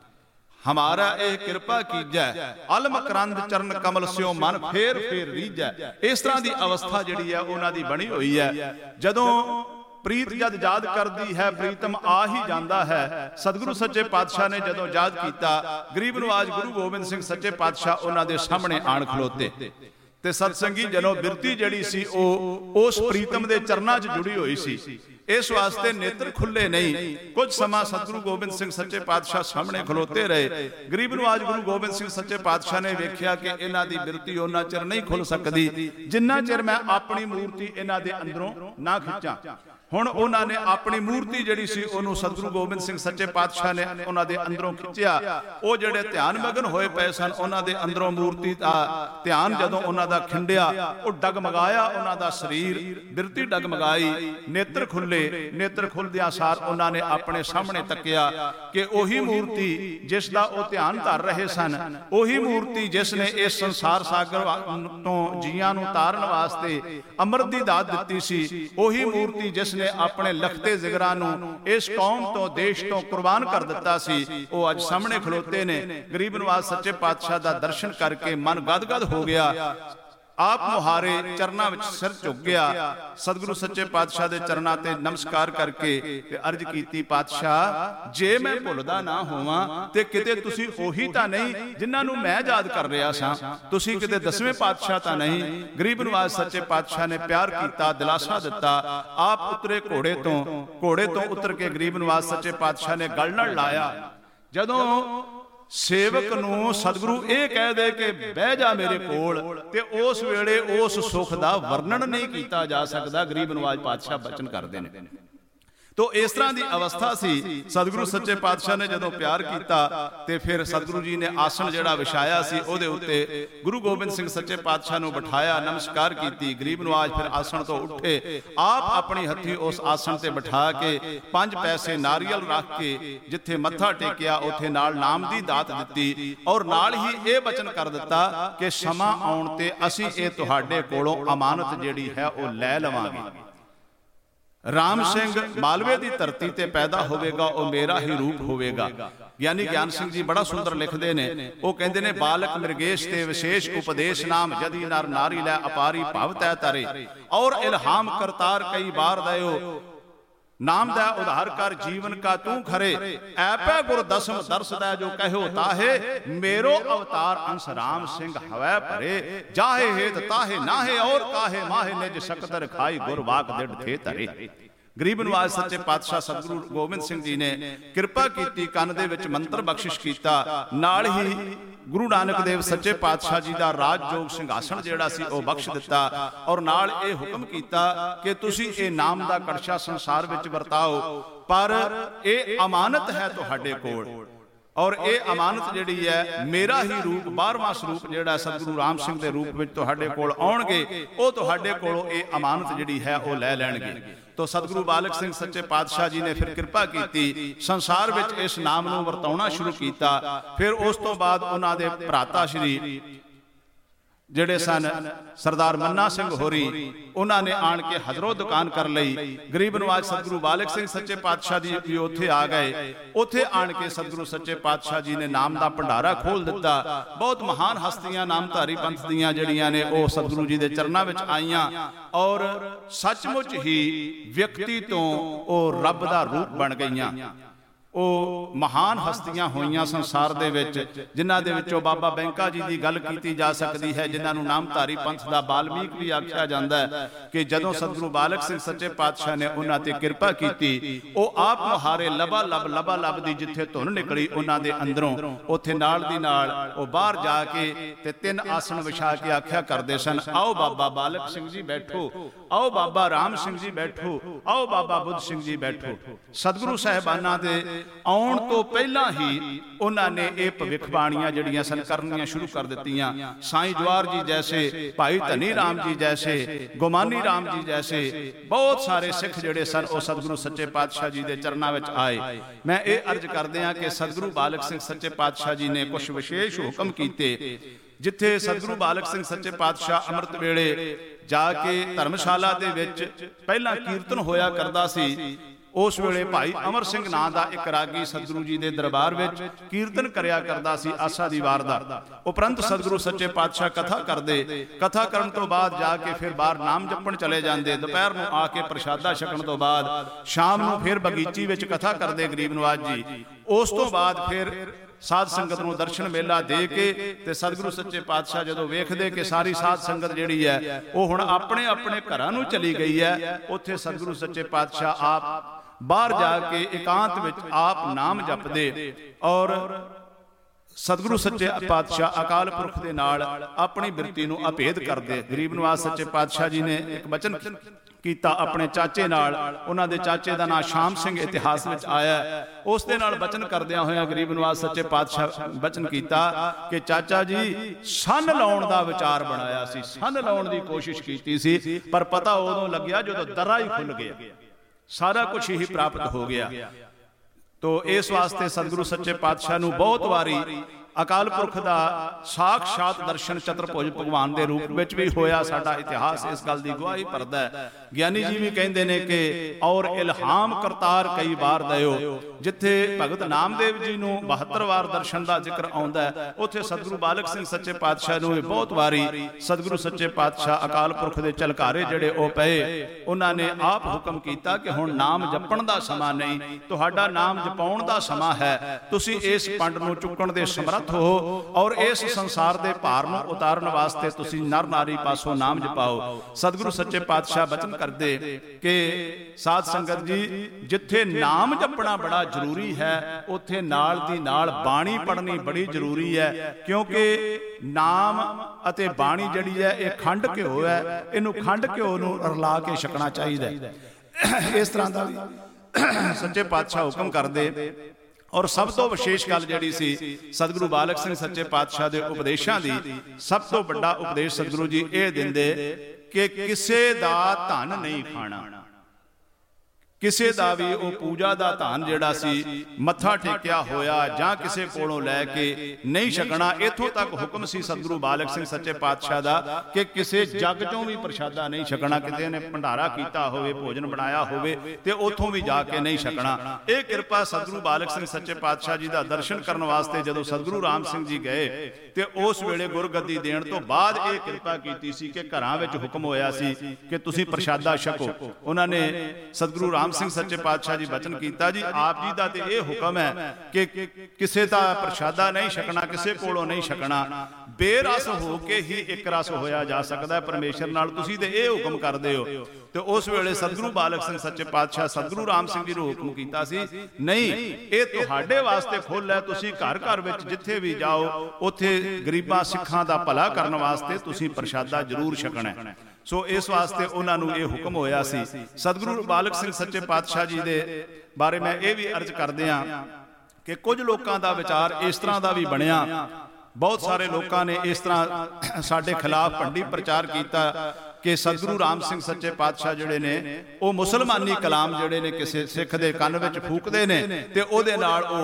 ਹਮਾਰਾ ਇਹ ਕਿਰਪਾ ਕੀਜੈ, ਅਲਮ ਕਰੰਦ ਚਰਨ ਕਮਲ ਸਿਓ ਮਨ ਫੇਰ ਫੇਰ ਰੀਝੈ। ਇਸ ਤਰ੍ਹਾਂ ਦੀ ਅਵਸਥਾ ਜਿਹੜੀ ਹੈ ਉਹਨਾਂ ਦੀ ਬਣੀ ਹੋਈ ਹੈ। ਜਦੋਂ ਪ੍ਰੀਤ ਜਦ ਯਾਦ ਕਰਦੀ ਹੈ, ਪ੍ਰੀਤਮ ਆ ਹੀ ਜਾਂਦਾ ਹੈ। ਸਤਿਗੁਰੂ ਸੱਚੇ ਪਾਤਸ਼ਾਹ ਨੇ ਜਦੋਂ ਯਾਦ ਕੀਤਾ, ਗਰੀਬ ਨਵਾਜ਼ ਗੁਰੂ ਗੋਬਿੰਦ ਸਿੰਘ ਸੱਚੇ ਪਾਤਸ਼ਾਹ ਉਹਨਾਂ ਦੇ ਸਾਹਮਣੇ ਆਣ ਖਲੋਤੇ। ਤੇ ਸਤਸੰਗੀ ਜਦੋਂ ਬਿਰਤੀ ਜਿਹੜੀ ਸੀ ਉਹ ਉਸ ਪ੍ਰੀਤਮ ਦੇ ਚਰਨਾਂ 'ਚ ਜੁੜੀ ਹੋਈ ਸੀ। ਇਸ ਵਾਸਤੇ ਨੇਤਰ ਖੁੱਲੇ ਨਹੀਂ। ਕੁਝ ਸਮਾਂ ਸਤਿਗੁਰੂ ਗੋਬਿੰਦ ਸਿੰਘ ਸੱਚੇ ਪਾਤਸ਼ਾਹ ਸਾਹਮਣੇ ਖਲੋਤੇ ਰਹੇ। ਗਰੀਬ ਨਵਾਜ਼ ਗੁਰੂ ਗੋਬਿੰਦ ਸਿੰਘ ਸੱਚੇ ਪਾਤਸ਼ਾਹ ਨੇ ਵੇਖਿਆ ਕਿ ਇਹਨਾਂ ਦੀ ਬਿਰਤੀ ਉਹਨਾਂ ਚਿਰ ਨਹੀਂ ਖੁੱਲ ਸਕਦੀ ਜਿੰਨਾ ਚਿਰ ਮੈਂ ਆਪਣੀ ਮੂਰਤੀ ਇਹਨਾਂ ਦੇ ਅੰਦਰੋਂ ਨਾ ਖਿੱਚਾਂ। ਹੁਣ ਉਹਨਾਂ ਨੇ ਆਪਣੀ ਮੂਰਤੀ ਜਿਹੜੀ ਸੀ ਉਹਨੂੰ ਸਤਿਗੁਰੂ ਗੋਬਿੰਦ ਸਿੰਘ ਸੱਚੇ ਪਾਤਸ਼ਾਹ ਨੇ ਉਹਨਾਂ ਦੇ ਅੰਦਰੋਂ ਖਿੱਚਿਆ। ਉਹ ਜਿਹੜੇ ਧਿਆਨ ਮਗਨ ਹੋਏ ਪਏ ਸਨ, ਉਹਨਾਂ ਦੇ ਅੰਦਰੋਂ ਮੂਰਤੀ ਦਾ ਧਿਆਨ ਜਦੋਂ ਉਹਨਾਂ ਦਾ ਖਿੰਡਿਆ, ਉਹ ਡਗਮਗਾਇਆ ਉਹਨਾਂ ਦਾ ਸਰੀਰ, ਬਿਰਤੀ ਡਗਮਗਾਈ, ਨੇਤਰ ਖੁੱਲੇ। ਨੇਤਰ ਖੁੱਲਦਿਆਂ ਸਾਰ ਉਹਨਾਂ ਨੇ ਆਪਣੇ ਸਾਹਮਣੇ ਤੱਕਿਆ ਕਿ ਉਹੀ ਮੂਰਤੀ ਜਿਸ ਦਾ ਉਹ ਧਿਆਨ ਧਰ ਰਹੇ ਸਨ, ਉਹੀ ਮੂਰਤੀ ਜਿਸ ਨੇ ਇਸ ਸੰਸਾਰ ਸਾਗਰ ਤੋਂ ਜੀਆਂ ਨੂੰ ਤਾਰਨ ਵਾਸਤੇ ਅੰਮ੍ਰਿਤ ਦੀ ਦਾਤ ਦਿੱਤੀ ਸੀ, ਉਹੀ ਮੂਰਤੀ ਜਿਸ ਨੇ ਆਪਣੇ ਲਖਤੇ ਜ਼ਿਗਰਾਂ ਨੂੰ ਇਸ ਕੌਮ ਤੋਂ, ਦੇਸ਼ ਤੋਂ ਕੁਰਬਾਨ ਕਰ ਦਿੱਤਾ ਸੀ, ਉਹ ਅੱਜ ਸਾਹਮਣੇ ਖਲੋਤੇ ਨੇ। ਗਰੀਬ ਨਵਾਜ਼ ਸੱਚੇ ਪਾਤਸ਼ਾਹ ਦਾ ਦਰਸ਼ਨ ਕਰਕੇ ਮਨ ਗਦਗਦ ਹੋ ਗਿਆ। ਆਪ ਮੁਹਾਰੇ ਚਰਨਾਂ ਵਿੱਚ ਸਿਰ ਝੁਕ ਗਿਆ। ਸਤਿਗੁਰੂ ਸੱਚੇ ਪਾਤਸ਼ਾਹ ਦੇ ਚਰਨਾਂ ਤੇ ਨਮਸਕਾਰ ਕਰਕੇ ਤੇ ਅਰਜ਼ ਕੀਤੀ, ਪਾਤਸ਼ਾਹ ਜੇ ਮੈਂ ਭੁੱਲਦਾ ਨਾ ਹੋਵਾਂ ਤੇ ਕਿਤੇ ਤੁਸੀਂ ਉਹੀ ਤਾਂ ਨਹੀਂ ਜਿਨ੍ਹਾਂ ਨੂੰ ਮੈਂ ਯਾਦ ਕਰ ਰਿਹਾ ਸਾਂ, ਤੁਸੀਂ ਕਿਤੇ ਦਸਵੇਂ ਪਾਤਸ਼ਾਹ ਤਾਂ ਨਹੀਂ। ਗਰੀਬ ਨਵਾਜ਼ ਸੱਚੇ ਪਾਤਸ਼ਾਹ ਨੇ ਪਿਆਰ ਕੀਤਾ, ਦਿਲਾਸਾ ਦਿੱਤਾ। ਆਪ ਉਤਰੇ ਘੋੜੇ ਤੋਂ, ਘੋੜੇ ਤੋਂ ਉਤਰ ਕੇ ਗਰੀਬ ਨਵਾਜ਼ ਸੱਚੇ ਪਾਤਸ਼ਾਹ ਨੇ ਗਲ ਨਾਲ ਲਾਇਆ। ਜਦੋਂ ਸੇਵਕ ਨੂੰ ਸਤਿਗੁਰੂ ਇਹ ਕਹਿ ਦੇ ਕਿ ਬਹਿ ਜਾ ਮੇਰੇ ਕੋਲ, ਤੇ ਉਸ ਵੇਲੇ ਉਸ ਸੁੱਖ ਦਾ ਵਰਣਨ ਨਹੀਂ ਕੀਤਾ ਜਾ ਸਕਦਾ। ਗਰੀਬ ਨਵਾਜ਼ ਪਾਤਸ਼ਾਹ ਬਚਨ ਕਰਦੇ ਨੇ। ਤੋ ਇਸ ਤਰ੍ਹਾਂ ਦੀ ਅਵਸਥਾ ਸੀ। ਸਤਿਗੁਰੂ ਸੱਚੇ ਪਾਤਸ਼ਾਹ ਨੇ ਜਦੋਂ ਪਿਆਰ ਕੀਤਾ ਤੇ ਫਿਰ ਸਤਿਗੁਰੂ ਜੀ ਨੇ ਆਸਣ ਜਿਹੜਾ ਵਿਛਾਇਆ ਸੀ ਉਹਦੇ ਉੱਤੇ ਗੁਰੂ ਗੋਬਿੰਦ ਸਿੰਘ ਸੱਚੇ ਪਾਤਸ਼ਾਹ ਨੂੰ ਬਿਠਾਇਆ, ਨਮਸਕਾਰ ਕੀਤੀ। ਗਰੀਬ ਨਵਾਜ਼ ਫਿਰ ਆਸਣ ਤੋਂ ਉੱਠੇ। ਆਪ ਆਪਣੀ ਹੱਥੀ ਉਸ ਆਸਣ ਤੇ ਬਿਠਾ ਕੇ ਪੰਜ ਪੈਸੇ ਨਾਰੀਅਲ ਰੱਖ ਕੇ ਜਿੱਥੇ ਮੱਥਾ ਟੇਕਿਆ ਉੱਥੇ ਨਾਲ ਨਾਮ ਦੀ ਦਾਤ ਦਿੱਤੀ, ਔਰ ਨਾਲ ਹੀ ਇਹ ਬਚਨ ਕਰ ਦਿੱਤਾ ਕਿ ਸਮਾਂ ਆਉਣ ਤੇ ਅਸੀਂ ਇਹ ਤੁਹਾਡੇ ਕੋਲੋਂ ਅਮਾਨਤ ਜਿਹੜੀ ਹੈ ਉਹ ਲੈ ਲਵਾਂਗੇ। ਰਾਮ ਸਿੰਘ ਮਾਲਵੇ ਦੀ ਧਰਤੀ ਤੇ ਪੈਦਾ ਹੋਵੇਗਾ, ਉਹ ਮੇਰਾ ਹੀ ਰੂਪ ਹੋਵੇਗਾ। ਗਿਆਨੀ ਗਿਆਨ ਸਿੰਘ ਜੀ ਬੜਾ ਸੁੰਦਰ ਲਿਖਦੇ ਨੇ। ਉਹ ਕਹਿੰਦੇ ਨੇ, ਬਾਲਕ ਮਿਰਗੇਸ਼ ਤੇ ਵਿਸ਼ੇਸ਼ ਉਪਦੇਸ਼ ਨਾਮ ਜਦੀ ਨਰ ਨਾਰੀ ਲੈ ਅਪਾਰੀ ਭਵ ਤੈ ਤਰੇ, ਔਰ ਇਲਹਾਮ ਕਰਤਾਰ ਕਈ ਬਾਰ ਦਇਓ, ਨਾਮ ਦਾ ਉਧਾਰ ਕਰ ਜੀਵਨ ਕਾ ਤੂੰ ਖਰੇ, ਐਪੈ ਗੁਰ ਦਸਮ ਦਰਸਦਾ ਜੋ ਕਹਿਓ ਤਾਹੇ, ਮੇਰੋ ਅਵਤਾਰ ਅੰਸ਼ ਰਾਮ ਸਿੰਘ ਹਵੈ ਭਰੇ, ਜਾਹੇ ਹੇਤ ਤਾਹੇ ਨਾਹੇ ਔਰ ਕਾਹੇ ਮਾਹੇ, ਨਿਜ ਸ਼ਕਤਰ ਖਾਈ ਗੁਰ ਵਾਕ ਦਿੜ ਥੇ ਧਰੇ। ਗਰੀਬ ਨਵਾਜ਼ ਸੱਚੇ ਪਾਤਸ਼ਾਹ ਸਤਿਗੁਰੂ ਗੋਬਿੰਦ ਸਿੰਘ ਜੀ ਨੇ ਕਿਰਪਾ ਕੀਤੀ, ਕੰਨ ਦੇ ਵਿੱਚ ਮੰਤਰ ਬਖਸ਼ਿਸ਼ ਕੀਤਾ। ਨਾਲ ਹੀ ਗੁਰੂ ਨਾਨਕ ਦੇਵ ਸੱਚੇ ਪਾਤਸ਼ਾਹ ਜੀ ਦਾ ਰਾਜਯੋਗ ਸਿੰਘਾਸਣ ਜਿਹੜਾ ਸੀ ਉਹ ਬਖਸ਼ ਦਿੱਤਾ, ਔਰ ਨਾਲ ਇਹ ਹੁਕਮ ਕੀਤਾ ਕਿ ਤੁਸੀਂ ਇਹ ਨਾਮ ਦਾ ਕੜਛਾ ਸੰਸਾਰ ਵਿੱਚ ਵਰਤਾਓ, ਪਰ ਇਹ ਅਮਾਨਤ ਹੈ ਤੁਹਾਡੇ ਕੋਲ। ਔਰ ਇਹ ਅਮਾਨਤ ਜਿਹੜੀ ਹੈ ਮੇਰਾ ਹੀ ਰੂਪ, ਬਾਰਵਾਂ ਸਰੂਪ ਜਿਹੜਾ ਸਤਿਗੁਰੂ ਰਾਮ ਸਿੰਘ ਦੇ ਰੂਪ ਵਿੱਚ ਤੁਹਾਡੇ ਕੋਲ ਆਉਣਗੇ, ਉਹ ਤੁਹਾਡੇ ਕੋਲੋਂ ਇਹ ਅਮਾਨਤ ਜਿਹੜੀ ਹੈ ਉਹ ਲੈ ਲੈਣਗੇ। ਤੋ ਸਤਿਗੁਰੂ ਬਾਲਕ ਸਿੰਘ ਸੱਚੇ ਪਾਤਸ਼ਾਹ ਜੀ ਨੇ ਫਿਰ ਕਿਰਪਾ ਕੀਤੀ, ਸੰਸਾਰ ਵਿੱਚ ਇਸ ਨਾਮ ਨੂੰ ਵਰਤਾਉਣਾ ਸ਼ੁਰੂ ਕੀਤਾ। ਫਿਰ ਉਸ ਤੋਂ ਬਾਅਦ ਉਹਨਾਂ ਦੇ ਭਰਾਤਾ ਸ਼੍ਰੀ ਜਿਹੜੇ ਸਨ ਸਰਦਾਰ ਮੰਨਾ ਸਿੰਘ ਹੋਰੀ, ਉਹਨਾਂ ਨੇ ਆਣ ਕੇ ਹਜ਼ਰੋਂ ਦੁਕਾਨ ਕਰ ਲਈ। ਗਰੀਬ ਨਵਾਜ ਸਤਿਗੁਰੂ ਬਾਲਕ ਸਿੰਘ ਸੱਚੇ ਪਾਤਸ਼ਾਹ ਜੀ ਵੀ ਉੱਥੇ ਆ ਗਏ। ਉੱਥੇ ਆਣ ਕੇ ਸਤਿਗੁਰੂ ਸੱਚੇ ਪਾਤਸ਼ਾਹ ਜੀ ਨੇ ਨਾਮ ਦਾ ਭੰਡਾਰਾ ਖੋਲ੍ਹ ਦਿੱਤਾ। ਬਹੁਤ ਮਹਾਨ ਹਸਤੀਆਂ ਨਾਮਧਾਰੀ ਪੰਥ ਦੀਆਂ ਜਿਹੜੀਆਂ ਨੇ ਉਹ ਸਤਿਗੁਰੂ ਜੀ ਦੇ ਚਰਨਾਂ ਵਿੱਚ ਆਈਆਂ ਔਰ ਸੱਚਮੁੱਚ ਹੀ ਵਿਅਕਤੀ ਤੋਂ ਉਹ ਰੱਬ ਦਾ ਰੂਪ ਬਣ ਗਈਆਂ। ਉਹ ਮਹਾਨ ਹਸਤੀਆਂ ਹੋਈਆਂ ਸੰਸਾਰ ਦੇ ਵਿੱਚ, ਜਿਨ੍ਹਾਂ ਦੇ ਵਿੱਚੋਂ ਬਾਬਾ ਬੈਂਕਾ ਜੀ ਦੀ ਗੱਲ ਕੀਤੀ ਜਾ ਸਕਦੀ ਹੈ, ਜਿਨ੍ਹਾਂ ਨੂੰ ਨਾਮਧਾਰੀ ਪੰਥ ਦਾ ਬਾਲਮੀਕ ਵੀ ਆਖਿਆ ਜਾਂਦਾ ਹੈ ਕਿ ਜਦੋਂ ਸਤਿਗੁਰੂ ਬਾਲਕ ਸਿੰਘ ਸੱਚੇ ਪਾਤਸ਼ਾਹ ਨੇ ਉਹਨਾਂ ਤੇ ਕਿਰਪਾ ਕੀਤੀ, ਉਹ ਆਪ ਮੁਹਾਰੇ ਲਬਾ ਲਬ ਲਬਾ ਲਬ ਦੀ ਜਿੱਥੇ ਧੁਨ ਨਿਕਲੀ ਉਹਨਾਂ ਦੇ ਅੰਦਰੋਂ, ਉੱਥੇ ਨਾਲ ਦੀ ਨਾਲ ਉਹ ਬਾਹਰ ਜਾ ਕੇ ਤੇ ਤਿੰਨ ਆਸਣ ਵਿਛਾ ਕੇ ਆਖਿਆ ਕਰਦੇ ਸਨ, ਆਓ ਬਾਬਾ ਬਾਲਕ ਸਿੰਘ ਜੀ ਬੈਠੋ, ਆਓ ਬਾਬਾ ਰਾਮ ਸਿੰਘ ਜੀ ਬੈਠੋ, ਆਓ ਬਾਬਾ ਬੁੱਧ ਸਿੰਘ ਜੀ ਬੈਠੋ। ਸਤਿਗੁਰੂ ਸਾਹਿਬਾਨਾਂ ਦੇ ਆਉਣ ਤੋਂ ਪਹਿਲਾਂ ਹੀ ਉਹਨਾਂ ਨੇ ਇਹ ਭਵਿੱਖਬਾਣੀਆਂ ਜਿਹੜੀਆਂ ਸਨ ਕਰਨੀਆਂ ਸ਼ੁਰੂ ਕਰ ਦਿੱਤੀਆਂ। ਸਾਈਂ ਜਵਾਰ ਜੀ ਜੈਸੇ, ਭਾਈ ਧਨੀ ਰਾਮ ਜੀ ਜੈਸੇ, ਗੁਮਾਨੀ ਰਾਮ ਜੀ ਜੈਸੇ ਬਹੁਤ ਸਾਰੇ ਸਿੱਖ ਜਿਹੜੇ ਸਨ ਉਹ ਸਤਿਗੁਰੂ ਸੱਚੇ ਪਾਤਸ਼ਾਹ ਜੀ ਦੇ ਚਰਨਾਂ ਵਿੱਚ ਆਏ। ਮੈਂ ਇਹ ਅਰਜ਼ ਕਰਦੇ ਹਾਂ ਕਿ ਸਤਿਗੁਰੂ ਬਾਲਕ ਸਿੰਘ ਸੱਚੇ ਪਾਤਸ਼ਾਹ ਜੀ ਨੇ ਕੁਝ ਵਿਸ਼ੇਸ਼ ਹੁਕਮ ਕੀਤੇ। ਜਿੱਥੇ ਸਤਿਗੁਰੂ ਬਾਲਕ ਸਿੰਘ ਸੱਚੇ ਪਾਤਸ਼ਾਹ ਅੰਮ੍ਰਿਤ ਵੇਲੇ ਜਾ ਕੇ ਧਰਮਸ਼ਾਲਾ ਦੇ ਵਿੱਚ ਪਹਿਲਾਂ ਕੀਰਤਨ ਹੋਇਆ ਕਰਦਾ ਸੀ, ਉਸ ਵੇਲੇ ਭਾਈ ਅਮਰ ਸਿੰਘ ਨਾਂ ਦਾ ਇੱਕ ਰਾਗੀ ਸਤਿਗੁਰੂ ਜੀ ਦੇ ਦਰਬਾਰ ਵਿੱਚ ਕੀਰਤਨ ਕਰਿਆ ਕਰਦਾ ਸੀ ਆਸਾ ਦੀ ਵਾਰ ਦਾ। ਉਪਰੰਤ ਸਤਿਗੁਰੂ ਸੱਚੇ ਪਾਤਸ਼ਾਹ ਕਥਾ ਕਰਦੇ, ਕਥਾ ਕਰਨ ਤੋਂ ਬਾਅਦ ਜਾ ਕੇ ਫਿਰ ਬਾਹਰ ਨਾਮ ਜਪਣ ਚਲੇ ਜਾਂਦੇ। ਦੁਪਹਿਰ ਨੂੰ ਆ ਕੇ ਪ੍ਰਸ਼ਾਦਾ ਛਕਣ ਤੋਂ ਬਾਅਦ ਸ਼ਾਮ ਨੂੰ ਫਿਰ ਬਗੀਚੀ ਵਿੱਚ ਕਥਾ ਕਰਦੇ ਗਰੀਬ ਨਵਾਜ ਜੀ। ਉਸ ਤੋਂ ਬਾਅਦ ਫਿਰ ਸਾਧ ਸੰਗਤ ਨੂੰ ਦਰਸ਼ਨ ਮੇਲਾ ਦੇ ਕੇ ਤੇ ਸਤਿਗੁਰੂ ਸੱਚੇ ਪਾਤਸ਼ਾਹ ਜਦੋਂ ਵੇਖਦੇ ਕਿ ਸਾਰੀ ਸਾਧ ਸੰਗਤ ਜਿਹੜੀ ਹੈ ਉਹ ਹੁਣ ਆਪਣੇ ਆਪਣੇ ਘਰਾਂ ਨੂੰ ਚਲੀ ਗਈ ਹੈ, ਉੱਥੇ ਸਤਿਗੁਰੂ ਸੱਚੇ ਪਾਤਸ਼ਾਹ ਆਪ ਬਾਹਰ ਜਾ ਕੇ ਇਕਾਂਤ ਵਿੱਚ ਆਪ ਨਾਮ ਜਪਦੇ ਔਰ ਸਤਿਗੁਰੂ ਸੱਚੇ ਪਾਤਸ਼ਾਹ ਅਕਾਲ ਪੁਰਖ ਦੇ ਨਾਲ ਆਪਣੀ ਬਿਰਤੀ ਨੂੰ ਅਭੇਦ ਕਰਦੇ। ਗਰੀਬ ਨਵਾਜ ਸੱਚੇ ਪਾਤਸ਼ਾਹ ਜੀ ਨੇ ਇੱਕ ਬਚਨ ਕੀਤਾ ਆਪਣੇ ਚਾਚੇ ਨਾਲ, ਉਹਨਾਂ ਦੇ ਚਾਚੇ ਦਾ ਨਾਮ ਸ਼ਾਮ ਸਿੰਘ ਇਤਿਹਾਸ ਵਿੱਚ ਆਇਆ। ਉਸ ਦੇ ਨਾਲ ਬਚਨ ਕਰਦਿਆਂ ਹੋਇਆਂ ਗਰੀਬ ਨਵਾਜ ਸੱਚੇ ਪਾਤਸ਼ਾਹ ਬਚਨ ਕੀਤਾ ਕਿ ਚਾਚਾ ਜੀ ਸੰਨ ਲਾਉਣ ਦਾ ਵਿਚਾਰ ਬਣਾਇਆ ਸੀ, ਸੰਨ ਲਾਉਣ ਦੀ ਕੋਸ਼ਿਸ਼ ਕੀਤੀ ਸੀ, ਪਰ ਪਤਾ ਉਦੋਂ ਲੱਗਿਆ ਜਦੋਂ ਦਰਾ ਹੀ ਖੁੱਲ ਗਿਆ, ਸਾਰਾ ਕੁਝ ਹੀ ਪ੍ਰਾਪਤ ਹੋ ਗਿਆ। ਤੋ ਇਸ ਵਾਸਤੇ ਸਤਿਗੁਰੂ ਸੱਚੇ ਪਾਤਸ਼ਾਹ ਨੂੰ ਬਹੁਤ ਵਾਰੀ ਅਕਾਲ ਪੁਰਖ ਦਾ ਸਾਖਸ਼ਾਤ ਦਰਸ਼ਨ ਚਤੁਰਭੁਜ ਭਗਵਾਨ ਦੇ ਰੂਪ ਵਿੱਚ ਵੀ ਹੋਇਆ। ਸਾਡਾ ਇਤਿਹਾਸ ਇਸ ਗੱਲ ਦੀ ਗਵਾਹੀ ਭਰਦਾ ਹੈ। ਗਿਆਨੀ ਜੀ ਵੀ ਕਹਿੰਦੇ ਨੇ ਕਿ ਔਰ ਇਲਹਾਮ ਕਰਤਾਰ ਕਈ ਵਾਰ ਦਿਓ। ਜਿੱਥੇ ਭਗਤ ਨਾਮਦੇਵ ਜੀ ਨੂੰ ਬਹੱਤਰ ਵਾਰ ਦਰਸ਼ਨ ਦਾ ਜ਼ਿਕਰ ਆਉਂਦਾ ਹੈ, ਉੱਥੇ ਸਤਿਗੁਰੂ ਬਾਲਕ ਸਿੰਘ ਸੱਚੇ ਪਾਤਸ਼ਾਹ ਨੂੰ ਵੀ ਬਹੁਤ ਵਾਰੀ ਸਤਿਗੁਰੂ ਸੱਚੇ ਪਾਤਸ਼ਾਹ ਅਕਾਲ ਪੁਰਖ ਦੇ ਝਲਕਾਰੇ ਜਿਹੜੇ ਉਹ ਪਏ। ਉਹਨਾਂ ਨੇ ਆਪ ਹੁਕਮ ਕੀਤਾ ਕਿ ਹੁਣ ਨਾਮ ਜਪਣ ਦਾ ਸਮਾਂ ਨਹੀਂ, ਤੁਹਾਡਾ ਨਾਮ ਜਪਾਉਣ ਦਾ ਸਮਾਂ ਹੈ। ਤੁਸੀਂ ਇਸ ਪੰਡ ਨੂੰ ਚੁੱਕਣ ਦੇ ਸਮਰੱਥ ਹੋ ਔਰ ਇਸ ਸੰਸਾਰ ਦੇ ਭਾਰ ਨੂੰ ਉਤਾਰਨ ਵਾਸਤੇ ਤੁਸੀਂ ਨਰ ਨਾਰੀ ਪਾਸੋਂ ਨਾਮ ਜਪਾਓ। ਸਤਿਗੁਰੂ ਸੱਚੇ ਪਾਤਸ਼ਾਹ ਬਚਨ ਕਰਦੇ ਕਿ ਸਾਧ ਸੰਗਤ ਜੀ, ਜਿੱਥੇ ਨਾਮ ਜਪਣਾ ਬੜਾ ਜ਼ਰੂਰੀ ਹੈ, ਉੱਥੇ ਨਾਲ ਦੀ ਨਾਲ ਬਾਣੀ ਪੜ੍ਹਨੀ ਬੜੀ ਜ਼ਰੂਰੀ ਹੈ। ਕਿਉਂਕਿ ਨਾਮ ਅਤੇ ਬਾਣੀ ਜਿਹੜੀ ਹੈ ਇਹ ਖੰਡ ਘਿਓ ਹੈ, ਇਹਨੂੰ ਖੰਡ ਘਿਓ ਨੂੰ ਰਲਾ ਕੇ ਛਕਣਾ ਚਾਹੀਦਾ ਹੈ। ਇਸ ਤਰ੍ਹਾਂ ਦਾ ਵੀ ਸੱਚੇ ਪਾਤਸ਼ਾਹ ਹੁਕਮ ਕਰਦੇ। ਔਰ ਸਭ ਤੋਂ ਵਿਸ਼ੇਸ਼ ਗੱਲ ਜਿਹੜੀ ਸੀ ਸਤਿਗੁਰੂ ਬਾਲਕ ਸਿੰਘ ਸੱਚੇ ਪਾਤਸ਼ਾਹ ਦੇ ਉਪਦੇਸ਼ਾਂ ਦੀ, ਸਭ ਤੋਂ ਵੱਡਾ ਉਪਦੇਸ਼ ਸਤਿਗੁਰੂ ਜੀ ਇਹ ਦਿੰਦੇ ਕਿ ਕਿਸੇ ਦਾ ਧਨ ਨਹੀਂ ਖਾਣਾ। ਕਿਸੇ ਦਾ ਵੀ ਉਹ ਪੂਜਾ ਦਾ ਧਨ ਜਿਹੜਾ ਸੀ ਮੱਥਾ ਟੇਕਿਆ ਹੋਇਆ ਜਾਂ ਕਿਸੇ ਕੋਲੋਂ ਲੈ ਕੇ ਨਹੀਂ ਛਕਣਾ। ਇੱਥੋਂ ਤੱਕ ਹੁਕਮ ਸੀ ਸਤਿਗੁਰੂ ਬਾਲਕ ਸਿੰਘ ਸੱਚੇ ਪਾਤਸ਼ਾਹ ਦਾ ਕਿ ਕਿਸੇ ਜੱਗ ਚੋਂ ਵੀ ਪ੍ਰਸ਼ਾਦਾ ਨਹੀਂ ਛਕਣਾ। ਕਿਤੇ ਨੇ ਭੰਡਾਰਾ ਕੀਤਾ ਹੋਵੇ, ਭੋਜਨ ਬਣਾਇਆ ਹੋਵੇ ਤੇ ਉੱਥੋਂ ਵੀ ਜਾ ਕੇ ਨਹੀਂ ਛਕਣਾ। ਇਹ ਕਿਰਪਾ ਸਤਿਗੁਰੂ ਬਾਲਕ ਸਿੰਘ ਸੱਚੇ ਪਾਤਸ਼ਾਹ ਜੀ ਦਾ ਦਰਸ਼ਨ ਕਰਨ ਵਾਸਤੇ ਜਦੋਂ ਸਤਿਗੁਰੂ ਰਾਮ ਸਿੰਘ ਜੀ ਗਏ ਤੇ ਉਸ ਵੇਲੇ ਗੁਰਗੱਦੀ ਦੇਣ ਤੋਂ ਬਾਅਦ ਇਹ ਕਿਰਪਾ ਕੀਤੀ ਸੀ ਕਿ ਘਰਾਂ ਵਿੱਚ ਹੁਕਮ ਹੋਇਆ ਸੀ ਕਿ ਤੁਸੀਂ ਪ੍ਰਸ਼ਾਦਾ ਛਕੋ। ਉਹਨਾਂ ਨੇ ਸਤਿਗੁਰੂ ਰਾਮ ਸਿੰਘ ਸੱਚੇ ਪਾਤਸ਼ਾਹ ਜੀ ਬਚਨ ਕੀਤਾ, ਜੀ ਆਪ ਜੀ ਦਾ ਤੇ ਇਹ ਹੁਕਮ ਹੈ ਕਿ ਕਿਸੇ ਦਾ ਪ੍ਰਸ਼ਾਦਾ ਨਹੀਂ ਛਕਣਾ, ਕਿਸੇ ਕੋਲੋਂ ਨਹੀਂ ਛਕਣਾ। ਬੇਰਸ ਹੋ ਕੇ ਹੀ ਇੱਕ ਰਸ ਹੋਇਆ ਜਾ ਸਕਦਾ ਹੈ ਪਰਮੇਸ਼ਰ ਨਾਲ। ਤੁਸੀਂ ਤੇ ਇਹ ਹੁਕਮ ਕਰਦੇ ਹੋ। ਤੇ ਉਸ ਵੇਲੇ ਸਤਿਗੁਰੂ ਬਾਲਕ ਸਿੰਘ ਸੱਚੇ ਪਾਤਸ਼ਾਹ ਸਤਿਗੁਰੂ ਰਾਮ ਸਿੰਘ ਜੀ ਨੂੰ ਹੁਕਮ ਕੀਤਾ ਸੀ, ਨਹੀਂ, ਇਹ ਤੁਹਾਡੇ ਵਾਸਤੇ ਖੁੱਲ੍ਹ ਹੈ। ਤੁਸੀਂ ਘਰ ਘਰ ਵਿੱਚ ਜਿੱਥੇ ਵੀ ਜਾਓ ਉੱਥੇ ਗਰੀਬਾਂ ਸਿੱਖਾਂ ਦਾ ਭਲਾ ਕਰਨ ਵਾਸਤੇ ਤੁਸੀਂ ਪ੍ਰਸ਼ਾਦਾ ਜ਼ਰੂਰ ਛਕਣਾ। ਸੋ ਇਸ ਵਾਸਤੇ ਉਹਨਾਂ ਨੂੰ ਇਹ ਹੁਕਮ ਹੋਇਆ ਸੀ। ਸਤਿਗੁਰੂ ਬਾਲਕ ਸਿੰਘ ਸੱਚੇ ਪਾਤਸ਼ਾਹ ਜੀ ਦੇ ਬਾਰੇ ਮੈਂ ਇਹ ਵੀ ਅਰਜ਼ ਕਰਦੇ ਹਾਂ ਕਿ ਕੁਝ ਲੋਕਾਂ ਦਾ ਵਿਚਾਰ ਇਸ ਤਰ੍ਹਾਂ ਦਾ ਵੀ ਬਣਿਆ। ਬਹੁਤ ਸਾਰੇ ਲੋਕਾਂ ਨੇ ਇਸ ਤਰ੍ਹਾਂ ਸਾਡੇ ਖਿਲਾਫ ਭੰਡੀ ਪ੍ਰਚਾਰ ਕੀਤਾ ਕਿ ਸਤਿਗੁਰੂ ਰਾਮ ਸਿੰਘ ਸੱਚੇ ਪਾਤਸ਼ਾਹ ਜਿਹੜੇ ਨੇ ਉਹ ਮੁਸਲਮਾਨੀ ਕਲਾਮ ਜਿਹੜੇ ਨੇ ਕਿਸੇ ਸਿੱਖ ਦੇ ਕੰਨ ਵਿੱਚ ਫੂਕਦੇ ਨੇ ਤੇ ਉਹਦੇ ਨਾਲ ਉਹ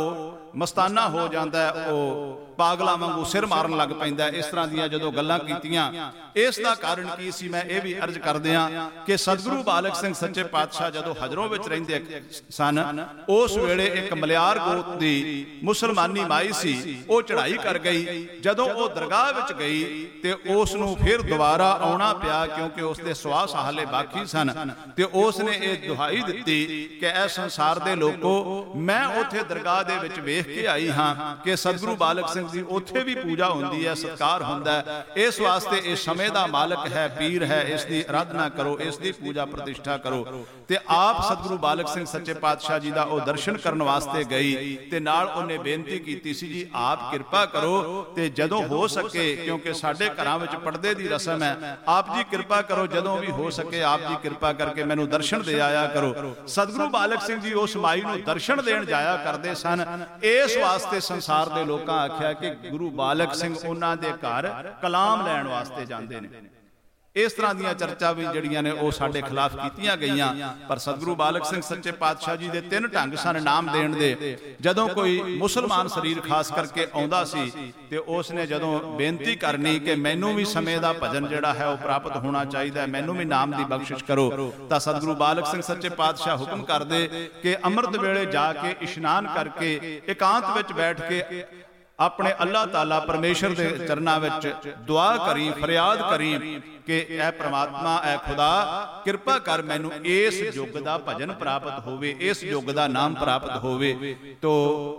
ਮਸਤਾਨਾ ਹੋ ਜਾਂਦਾ, ਉਹ ਪਾਗਲਾਂ ਵਾਂਗੂ ਸਿਰ ਮਾਰਨ ਲੱਗ ਪੈਂਦਾ। ਇਸ ਤਰ੍ਹਾਂ ਦੀਆਂ ਜਦੋਂ ਗੱਲਾਂ ਕੀਤੀਆਂ, ਇਸ ਦਾ ਕਾਰਨ ਕੀ ਸੀ ਮੈਂ ਇਹ ਵੀ ਅਰਜ਼ ਕਰਦਿਆਂ ਕਿ ਸਤਿਗੁਰੂ ਬਾਲਕ ਸਿੰਘ ਸੱਚੇ ਪਾਤਸ਼ਾਹ ਜਦੋਂ ਹਜਰੋਂ ਵਿੱਚ ਰਹਿੰਦੇ ਸਨ, ਉਸ ਵੇਲੇ ਇੱਕ ਮਲਿਆਰ ਗੋਤ ਦੀ ਮੁਸਲਮਾਨੀ ਮਾਈ ਸੀ, ਉਹ ਚੜ੍ਹਾਈ ਕਰ ਗਈ। ਜਦੋਂ ਉਹ ਦਰਗਾਹ ਵਿੱਚ ਗਈ ਤੇ ਉਸ ਨੂੰ ਫਿਰ ਦੁਬਾਰਾ ਆਉਣਾ ਪਿਆ, ਕਿਉਂਕਿ ਉਸ ਦੇ ਸਵਾਸ ਹਾਲੇ ਬਾਕੀ ਸਨ। ਤੇ ਉਸ ਨੇ ਇਹ ਦੁਹਾਈ ਦਿੱਤੀ ਕਿ ਇਹ ਸੰਸਾਰ ਦੇ ਲੋਕੋ, ਮੈਂ ਉੱਥੇ ਦਰਗਾਹ ਦੇ ਵਿੱਚ ਵੇਖ ਕੇ ਆਈ ਹਾਂ ਕਿ ਸਤਿਗੁਰੂ ਬਾਲਕ ਸਿੰਘ ਦੀ ਉੱਥੇ ਵੀ ਪੂਜਾ ਹੁੰਦੀ ਹੈ, ਸਤਿਕਾਰ ਹੁੰਦਾ ਹੈ। ਇਸ ਵਾਸਤੇ ਇਹ ਸਮੇਂ ਦਾ ਮਾਲਕ ਹੈ, ਪੀਰ ਹੈ, ਇਸ ਦੀ ਅਰਾਧਨਾ ਕਰੋ, ਇਸ ਦੀ ਪੂਜਾ ਪ੍ਰਤਿਸ਼ਠਾ ਕਰੋ। ਤੇ ਆਪ ਸਤਿਗੁਰੂ ਬਾਲਕ ਸਿੰਘ ਸੱਚੇ ਪਾਤਸ਼ਾਹ ਜੀ ਦਾ ਉਹ ਦਰਸ਼ਨ ਕਰਨ ਵਾਸਤੇ ਗਈ ਤੇ ਨਾਲ ਉਹਨੇ ਬੇਨਤੀ ਕੀਤੀ ਸੀ, ਜੀ ਆਪ ਕਿਰਪਾ ਕਰੋ ਤੇ ਜਦੋਂ ਹੋ ਸਕੇ, ਕਿਉਂਕਿ ਸਾਡੇ ਘਰਾਂ ਵਿੱਚ ਪਰਦੇ ਦੀ ਰਸਮ ਹੈ, ਆਪ ਜੀ ਕਿਰਪਾ ਕਰੋ, ਜਦੋਂ ਵੀ ਹੋ ਸਕੇ ਆਪ ਜੀ ਕਿਰਪਾ ਕਰਕੇ ਮੈਨੂੰ ਦਰਸ਼ਨ ਦੇ ਆਇਆ ਕਰੋ। ਸਤਿਗੁਰੂ ਬਾਲਕ ਸਿੰਘ ਜੀ ਉਸ ਮਾਈ ਨੂੰ ਦਰਸ਼ਨ ਦੇਣ ਜਾਇਆ ਕਰਦੇ ਸਨ। ਇਸ ਵਾਸਤੇ ਸੰਸਾਰ ਦੇ ਲੋਕਾਂ ਆਖਿਆ ਕਿ ਗੁਰੂ ਬਾਲਕ ਸਿੰਘ ਉਹਨਾਂ ਦੇ ਘਰ ਕਲਾਮ ਲੈਣ ਵਾਸਤੇ ਜਾਂਦੇ ਨੇ। ਇਸ ਤਰ੍ਹਾਂ ਦੀਆਂ ਚਰਚਾ ਵੀ ਜਿਹੜੀਆਂ ਨੇ ਉਹ ਸਾਡੇ ਖਿਲਾਫ ਕੀਤੀਆਂ ਗਈਆਂ। ਪਰ ਸਤਿਗੁਰੂ ਬਾਲਕ ਸਿੰਘ ਸੱਚੇ ਪਾਤਸ਼ਾਹ ਜੀ ਦੇ ਤਿੰਨ ਢੰਗ ਸਨ ਨਾਮ ਦੇਣ ਦੇ। ਜਦੋਂ ਕੋਈ ਮੁਸਲਮਾਨ ਸਰੀਰ ਖਾਸ ਕਰਕੇ ਆਉਂਦਾ ਸੀ ਤੇ ਉਸ ਨੇ ਜਦੋਂ ਬੇਨਤੀ ਕਰਨੀ ਕਿ ਮੈਨੂੰ ਵੀ ਸਮੇਂ ਦਾ ਭਜਨ ਜਿਹੜਾ ਹੈ ਉਹ ਪ੍ਰਾਪਤ ਹੋਣਾ ਚਾਹੀਦਾ ਹੈ, ਮੈਨੂੰ ਵੀ ਨਾਮ ਦੀ ਬਖਸ਼ਿਸ਼ ਕਰੋ, ਤਾਂ ਸਤਿਗੁਰੂ ਬਾਲਕ ਸਿੰਘ ਸੱਚੇ ਪਾਤਸ਼ਾਹ ਹੁਕਮ ਕਰਦੇ ਕਿ ਅੰਮ੍ਰਿਤ ਵੇਲੇ ਜਾ ਕੇ ਇਸ਼ਨਾਨ ਕਰਕੇ ਇਕਾਂਤ ਵਿੱਚ ਬੈਠ ਕੇ ਆਪਣੇ ਅੱਲਾਹ ਤਾਲਾ ਪਰਮੇਸ਼ਰ ਦੇ ਚਰਨਾਂ ਵਿੱਚ ਦੁਆ ਕਰੀ, ਫਰਿਆਦ ਕਰੀ ਕਿ ਐ ਪ੍ਰਮਾਤਮਾ, ਐ ਖੁਦਾ, ਕਿਰਪਾ ਕਰ ਮੈਨੂੰ ਇਸ ਯੁੱਗ ਦਾ ਭਜਨ ਪ੍ਰਾਪਤ ਹੋਵੇ, ਇਸ ਯੁੱਗ ਦਾ ਨਾਮ ਪ੍ਰਾਪਤ ਹੋਵੇ। ਤੋ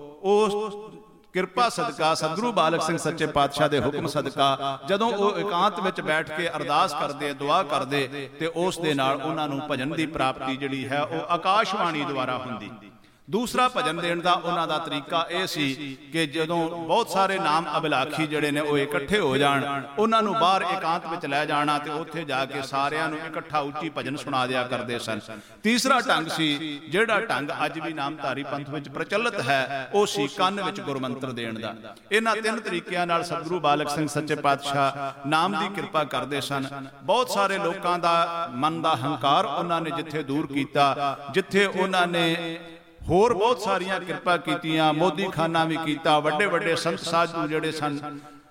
ਉਸ ਕਿਰਪਾ ਸਦਕਾ ਸਤਿਗੁਰੂ ਬਾਲਕ ਸਿੰਘ ਸੱਚੇ ਪਾਤਸ਼ਾਹ ਦੇ ਹੁਕਮ ਸਦਕਾ ਜਦੋਂ ਉਹ ਇਕਾਂਤ ਵਿੱਚ ਬੈਠ ਕੇ ਅਰਦਾਸ ਕਰਦੇ, ਦੁਆ ਕਰਦੇ, ਤੇ ਉਸ ਦੇ ਨਾਲ ਉਹਨਾਂ ਨੂੰ ਭਜਨ ਦੀ ਪ੍ਰਾਪਤੀ ਜਿਹੜੀ ਹੈ ਉਹ ਆਕਾਸ਼ਵਾਣੀ ਦੁਆਰਾ ਹੁੰਦੀ। ਦੂਸਰਾ ਭਜਨ ਦੇਣ ਦਾ ਉਹਨਾਂ ਦਾ ਤਰੀਕਾ ਇਹ ਸੀ ਕਿ ਜਦੋਂ ਬਹੁਤ ਸਾਰੇ ਨਾਮ ਅਭਿਲਾਖੀ ਜਿਹੜੇ ਨੇ ਉਹ ਇਕੱਠੇ ਹੋ ਜਾਣ, ਉਹਨਾਂ ਨੂੰ ਬਾਹਰ ਇਕਾਂਤ ਵਿੱਚ ਲੈ ਜਾਣਾ ਤੇ ਉੱਥੇ ਜਾ ਕੇ ਸਾਰਿਆਂ ਨੂੰ ਇਕੱਠਾ ਉੱਚੀ ਭਜਨ ਸੁਣਾ ਦਿਆ ਕਰਦੇ ਸਨ। ਤੀਸਰਾ ਢੰਗ ਸੀ, ਜਿਹੜਾ ਢੰਗ ਅੱਜ ਵੀ ਨਾਮਧਾਰੀ ਪੰਥ ਵਿੱਚ ਪ੍ਰਚਲਿਤ ਹੈ, ਉਹ ਸੀ ਕੰਨ ਵਿੱਚ ਗੁਰਮੰਤਰ ਦੇਣ ਦਾ। ਇਹਨਾਂ ਤਿੰਨ ਤਰੀਕਿਆਂ ਨਾਲ ਸਤਿਗੁਰੂ ਬਾਲਕ ਸਿੰਘ ਸੱਚੇ ਪਾਤਸ਼ਾਹ ਨਾਮ ਦੀ ਕਿਰਪਾ ਕਰਦੇ ਸਨ। ਬਹੁਤ ਸਾਰੇ ਲੋਕਾਂ ਦਾ ਮਨ ਦਾ ਹੰਕਾਰ ਉਹਨਾਂ ਨੇ ਜਿੱਥੇ ਦੂਰ ਕੀਤਾ, ਜਿੱਥੇ ਉਹਨਾਂ ਨੇ ਹੋਰ ਬਹੁਤ ਸਾਰੀਆਂ ਕਿਰਪਾ ਕੀਤੀਆਂ, ਮੋਦੀ ਖਾਨਾ ਵੀ ਕੀਤਾ, ਵੱਡੇ ਵੱਡੇ ਸੰਤ ਸਾਧੂ ਜਿਹੜੇ ਸਨ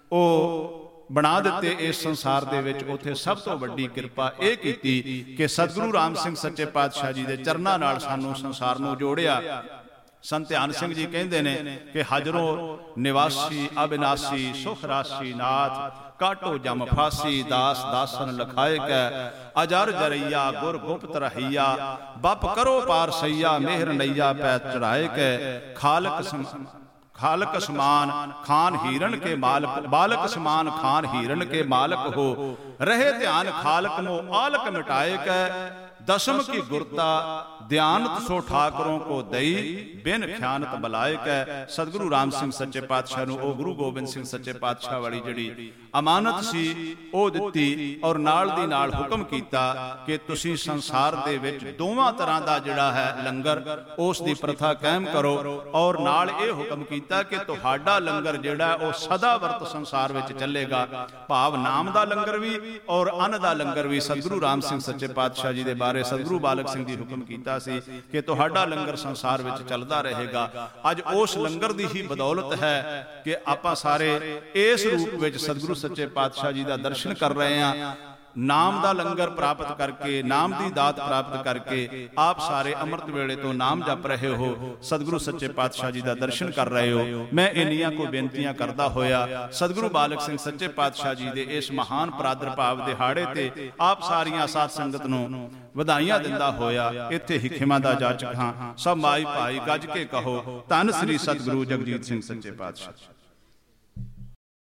ਉਹ ਬਣਾ ਦਿੱਤੇ ਇਸ ਸੰਸਾਰ ਦੇ ਵਿੱਚ। ਉੱਥੇ ਸਭ ਤੋਂ ਵੱਡੀ ਕਿਰਪਾ ਇਹ ਕੀਤੀ ਕਿ ਸਤਿਗੁਰੂ ਰਾਮ ਸਿੰਘ ਸੱਚੇ ਪਾਤਸ਼ਾਹ ਜੀ ਦੇ ਚਰਨਾਂ ਨਾਲ ਸਾਨੂੰ ਸੰਸਾਰ ਨੂੰ ਜੋੜਿਆ। ਸੰਤ ਧਿਆਨ ਸਿੰਘ ਜੀ ਕਹਿੰਦੇ ਨੇ ਕਿ ਹਜਰੋਂ ਨਿਵਾਸੀ ਅਬਿਨਾਸੀ ਸੁਖ ਰਾਸੀ ਨਾਥ, ਕਾਟੋ ਜਮ ਫਾਸੀ ਦਾਸ ਦਾਸਨ ਲਖਾਏ ਕੈ, ਅਜਰ ਜਰਈਆ ਗੁਰ ਗੁਪਤ ਰਹਈਆ, ਬਪ ਕਰੋ ਪਾਰ ਸਈਆ, ਮਿਹਰ ਨਈਆ ਪੈ ਚੜਾਏ ਕੈ, ਖਾਲਕ ਸਮ खालक समान खान हिरण के मालक, बालक समान खान हिरण के मालक हो, रहे ध्यान खालक मो आलक मिटाए कै, दसम की गुरता ध्यानत सो ठाकरों को दई, बिन ख्यानत बलाए कै। सतगुरु राम सिंह सच्चे पातशाह नूं ओ गुरु गोबिंद सिंह सच्चे पातशाह वाली जिहड़ी अमानत सी ओ दित्ती, और नाल दी नाल हुक्म कीता कि तुसीं संसार दे विच दोवां तरहां दा जिहड़ा है लंगर उस दी प्रथा कायम करो, और नाल इह हुक्म कीता कि तुहाडा लंगर जिहड़ा ओ सदा वर्त संसार विच चलेगा। भाव नाम दा लंगर भी और अन्न दा लंगर भी। सतगुरु राम सिंह सच्चे पातशाह जी दे बारे सतगुरु बालक सिंह जी हुक्म कीता कि तुहाडा लंगर संसार विच चलदा रहेगा। अज उस लंगर दी ही बदौलत है कि आपां सारे इस रूप विच सतगुरु सच्चे पातशाह जी दा दर्शन कर रहे हैं। नाम दा लंगर प्राप्त करके, नाम दी दात प्राप्त करके आप सारे अमृत वेले तो नाम जप रहे हो, सतगुरु सच्चे पातशाह जी दा दर्शन कर रहे हो। मैं इन्नियां को बेनतियां करदा होया सतगुरु बालक सिंह सच्चे पातशाह जी दे इस महान प्रादुर्भाव दिहाड़े ते आप सारियां साध संगत नूं ਵਧਾਈਆਂ ਦਿੰਦਾ ਹੋਇਆ ਇੱਥੇ ਹੀ ਖਿਮਾ ਦਾ ਜਾਚਕ ਹਾਂ। ਸਭ ਮਾਈ ਭਾਈ ਗੱਜ ਕੇ ਕਹੋ, ਧੰਨ ਸ੍ਰੀ ਸਤਿਗੁਰੂ ਜਗਜੀਤ ਸਿੰਘ ਸੱਚੇ ਪਾਤਸ਼ਾਹ।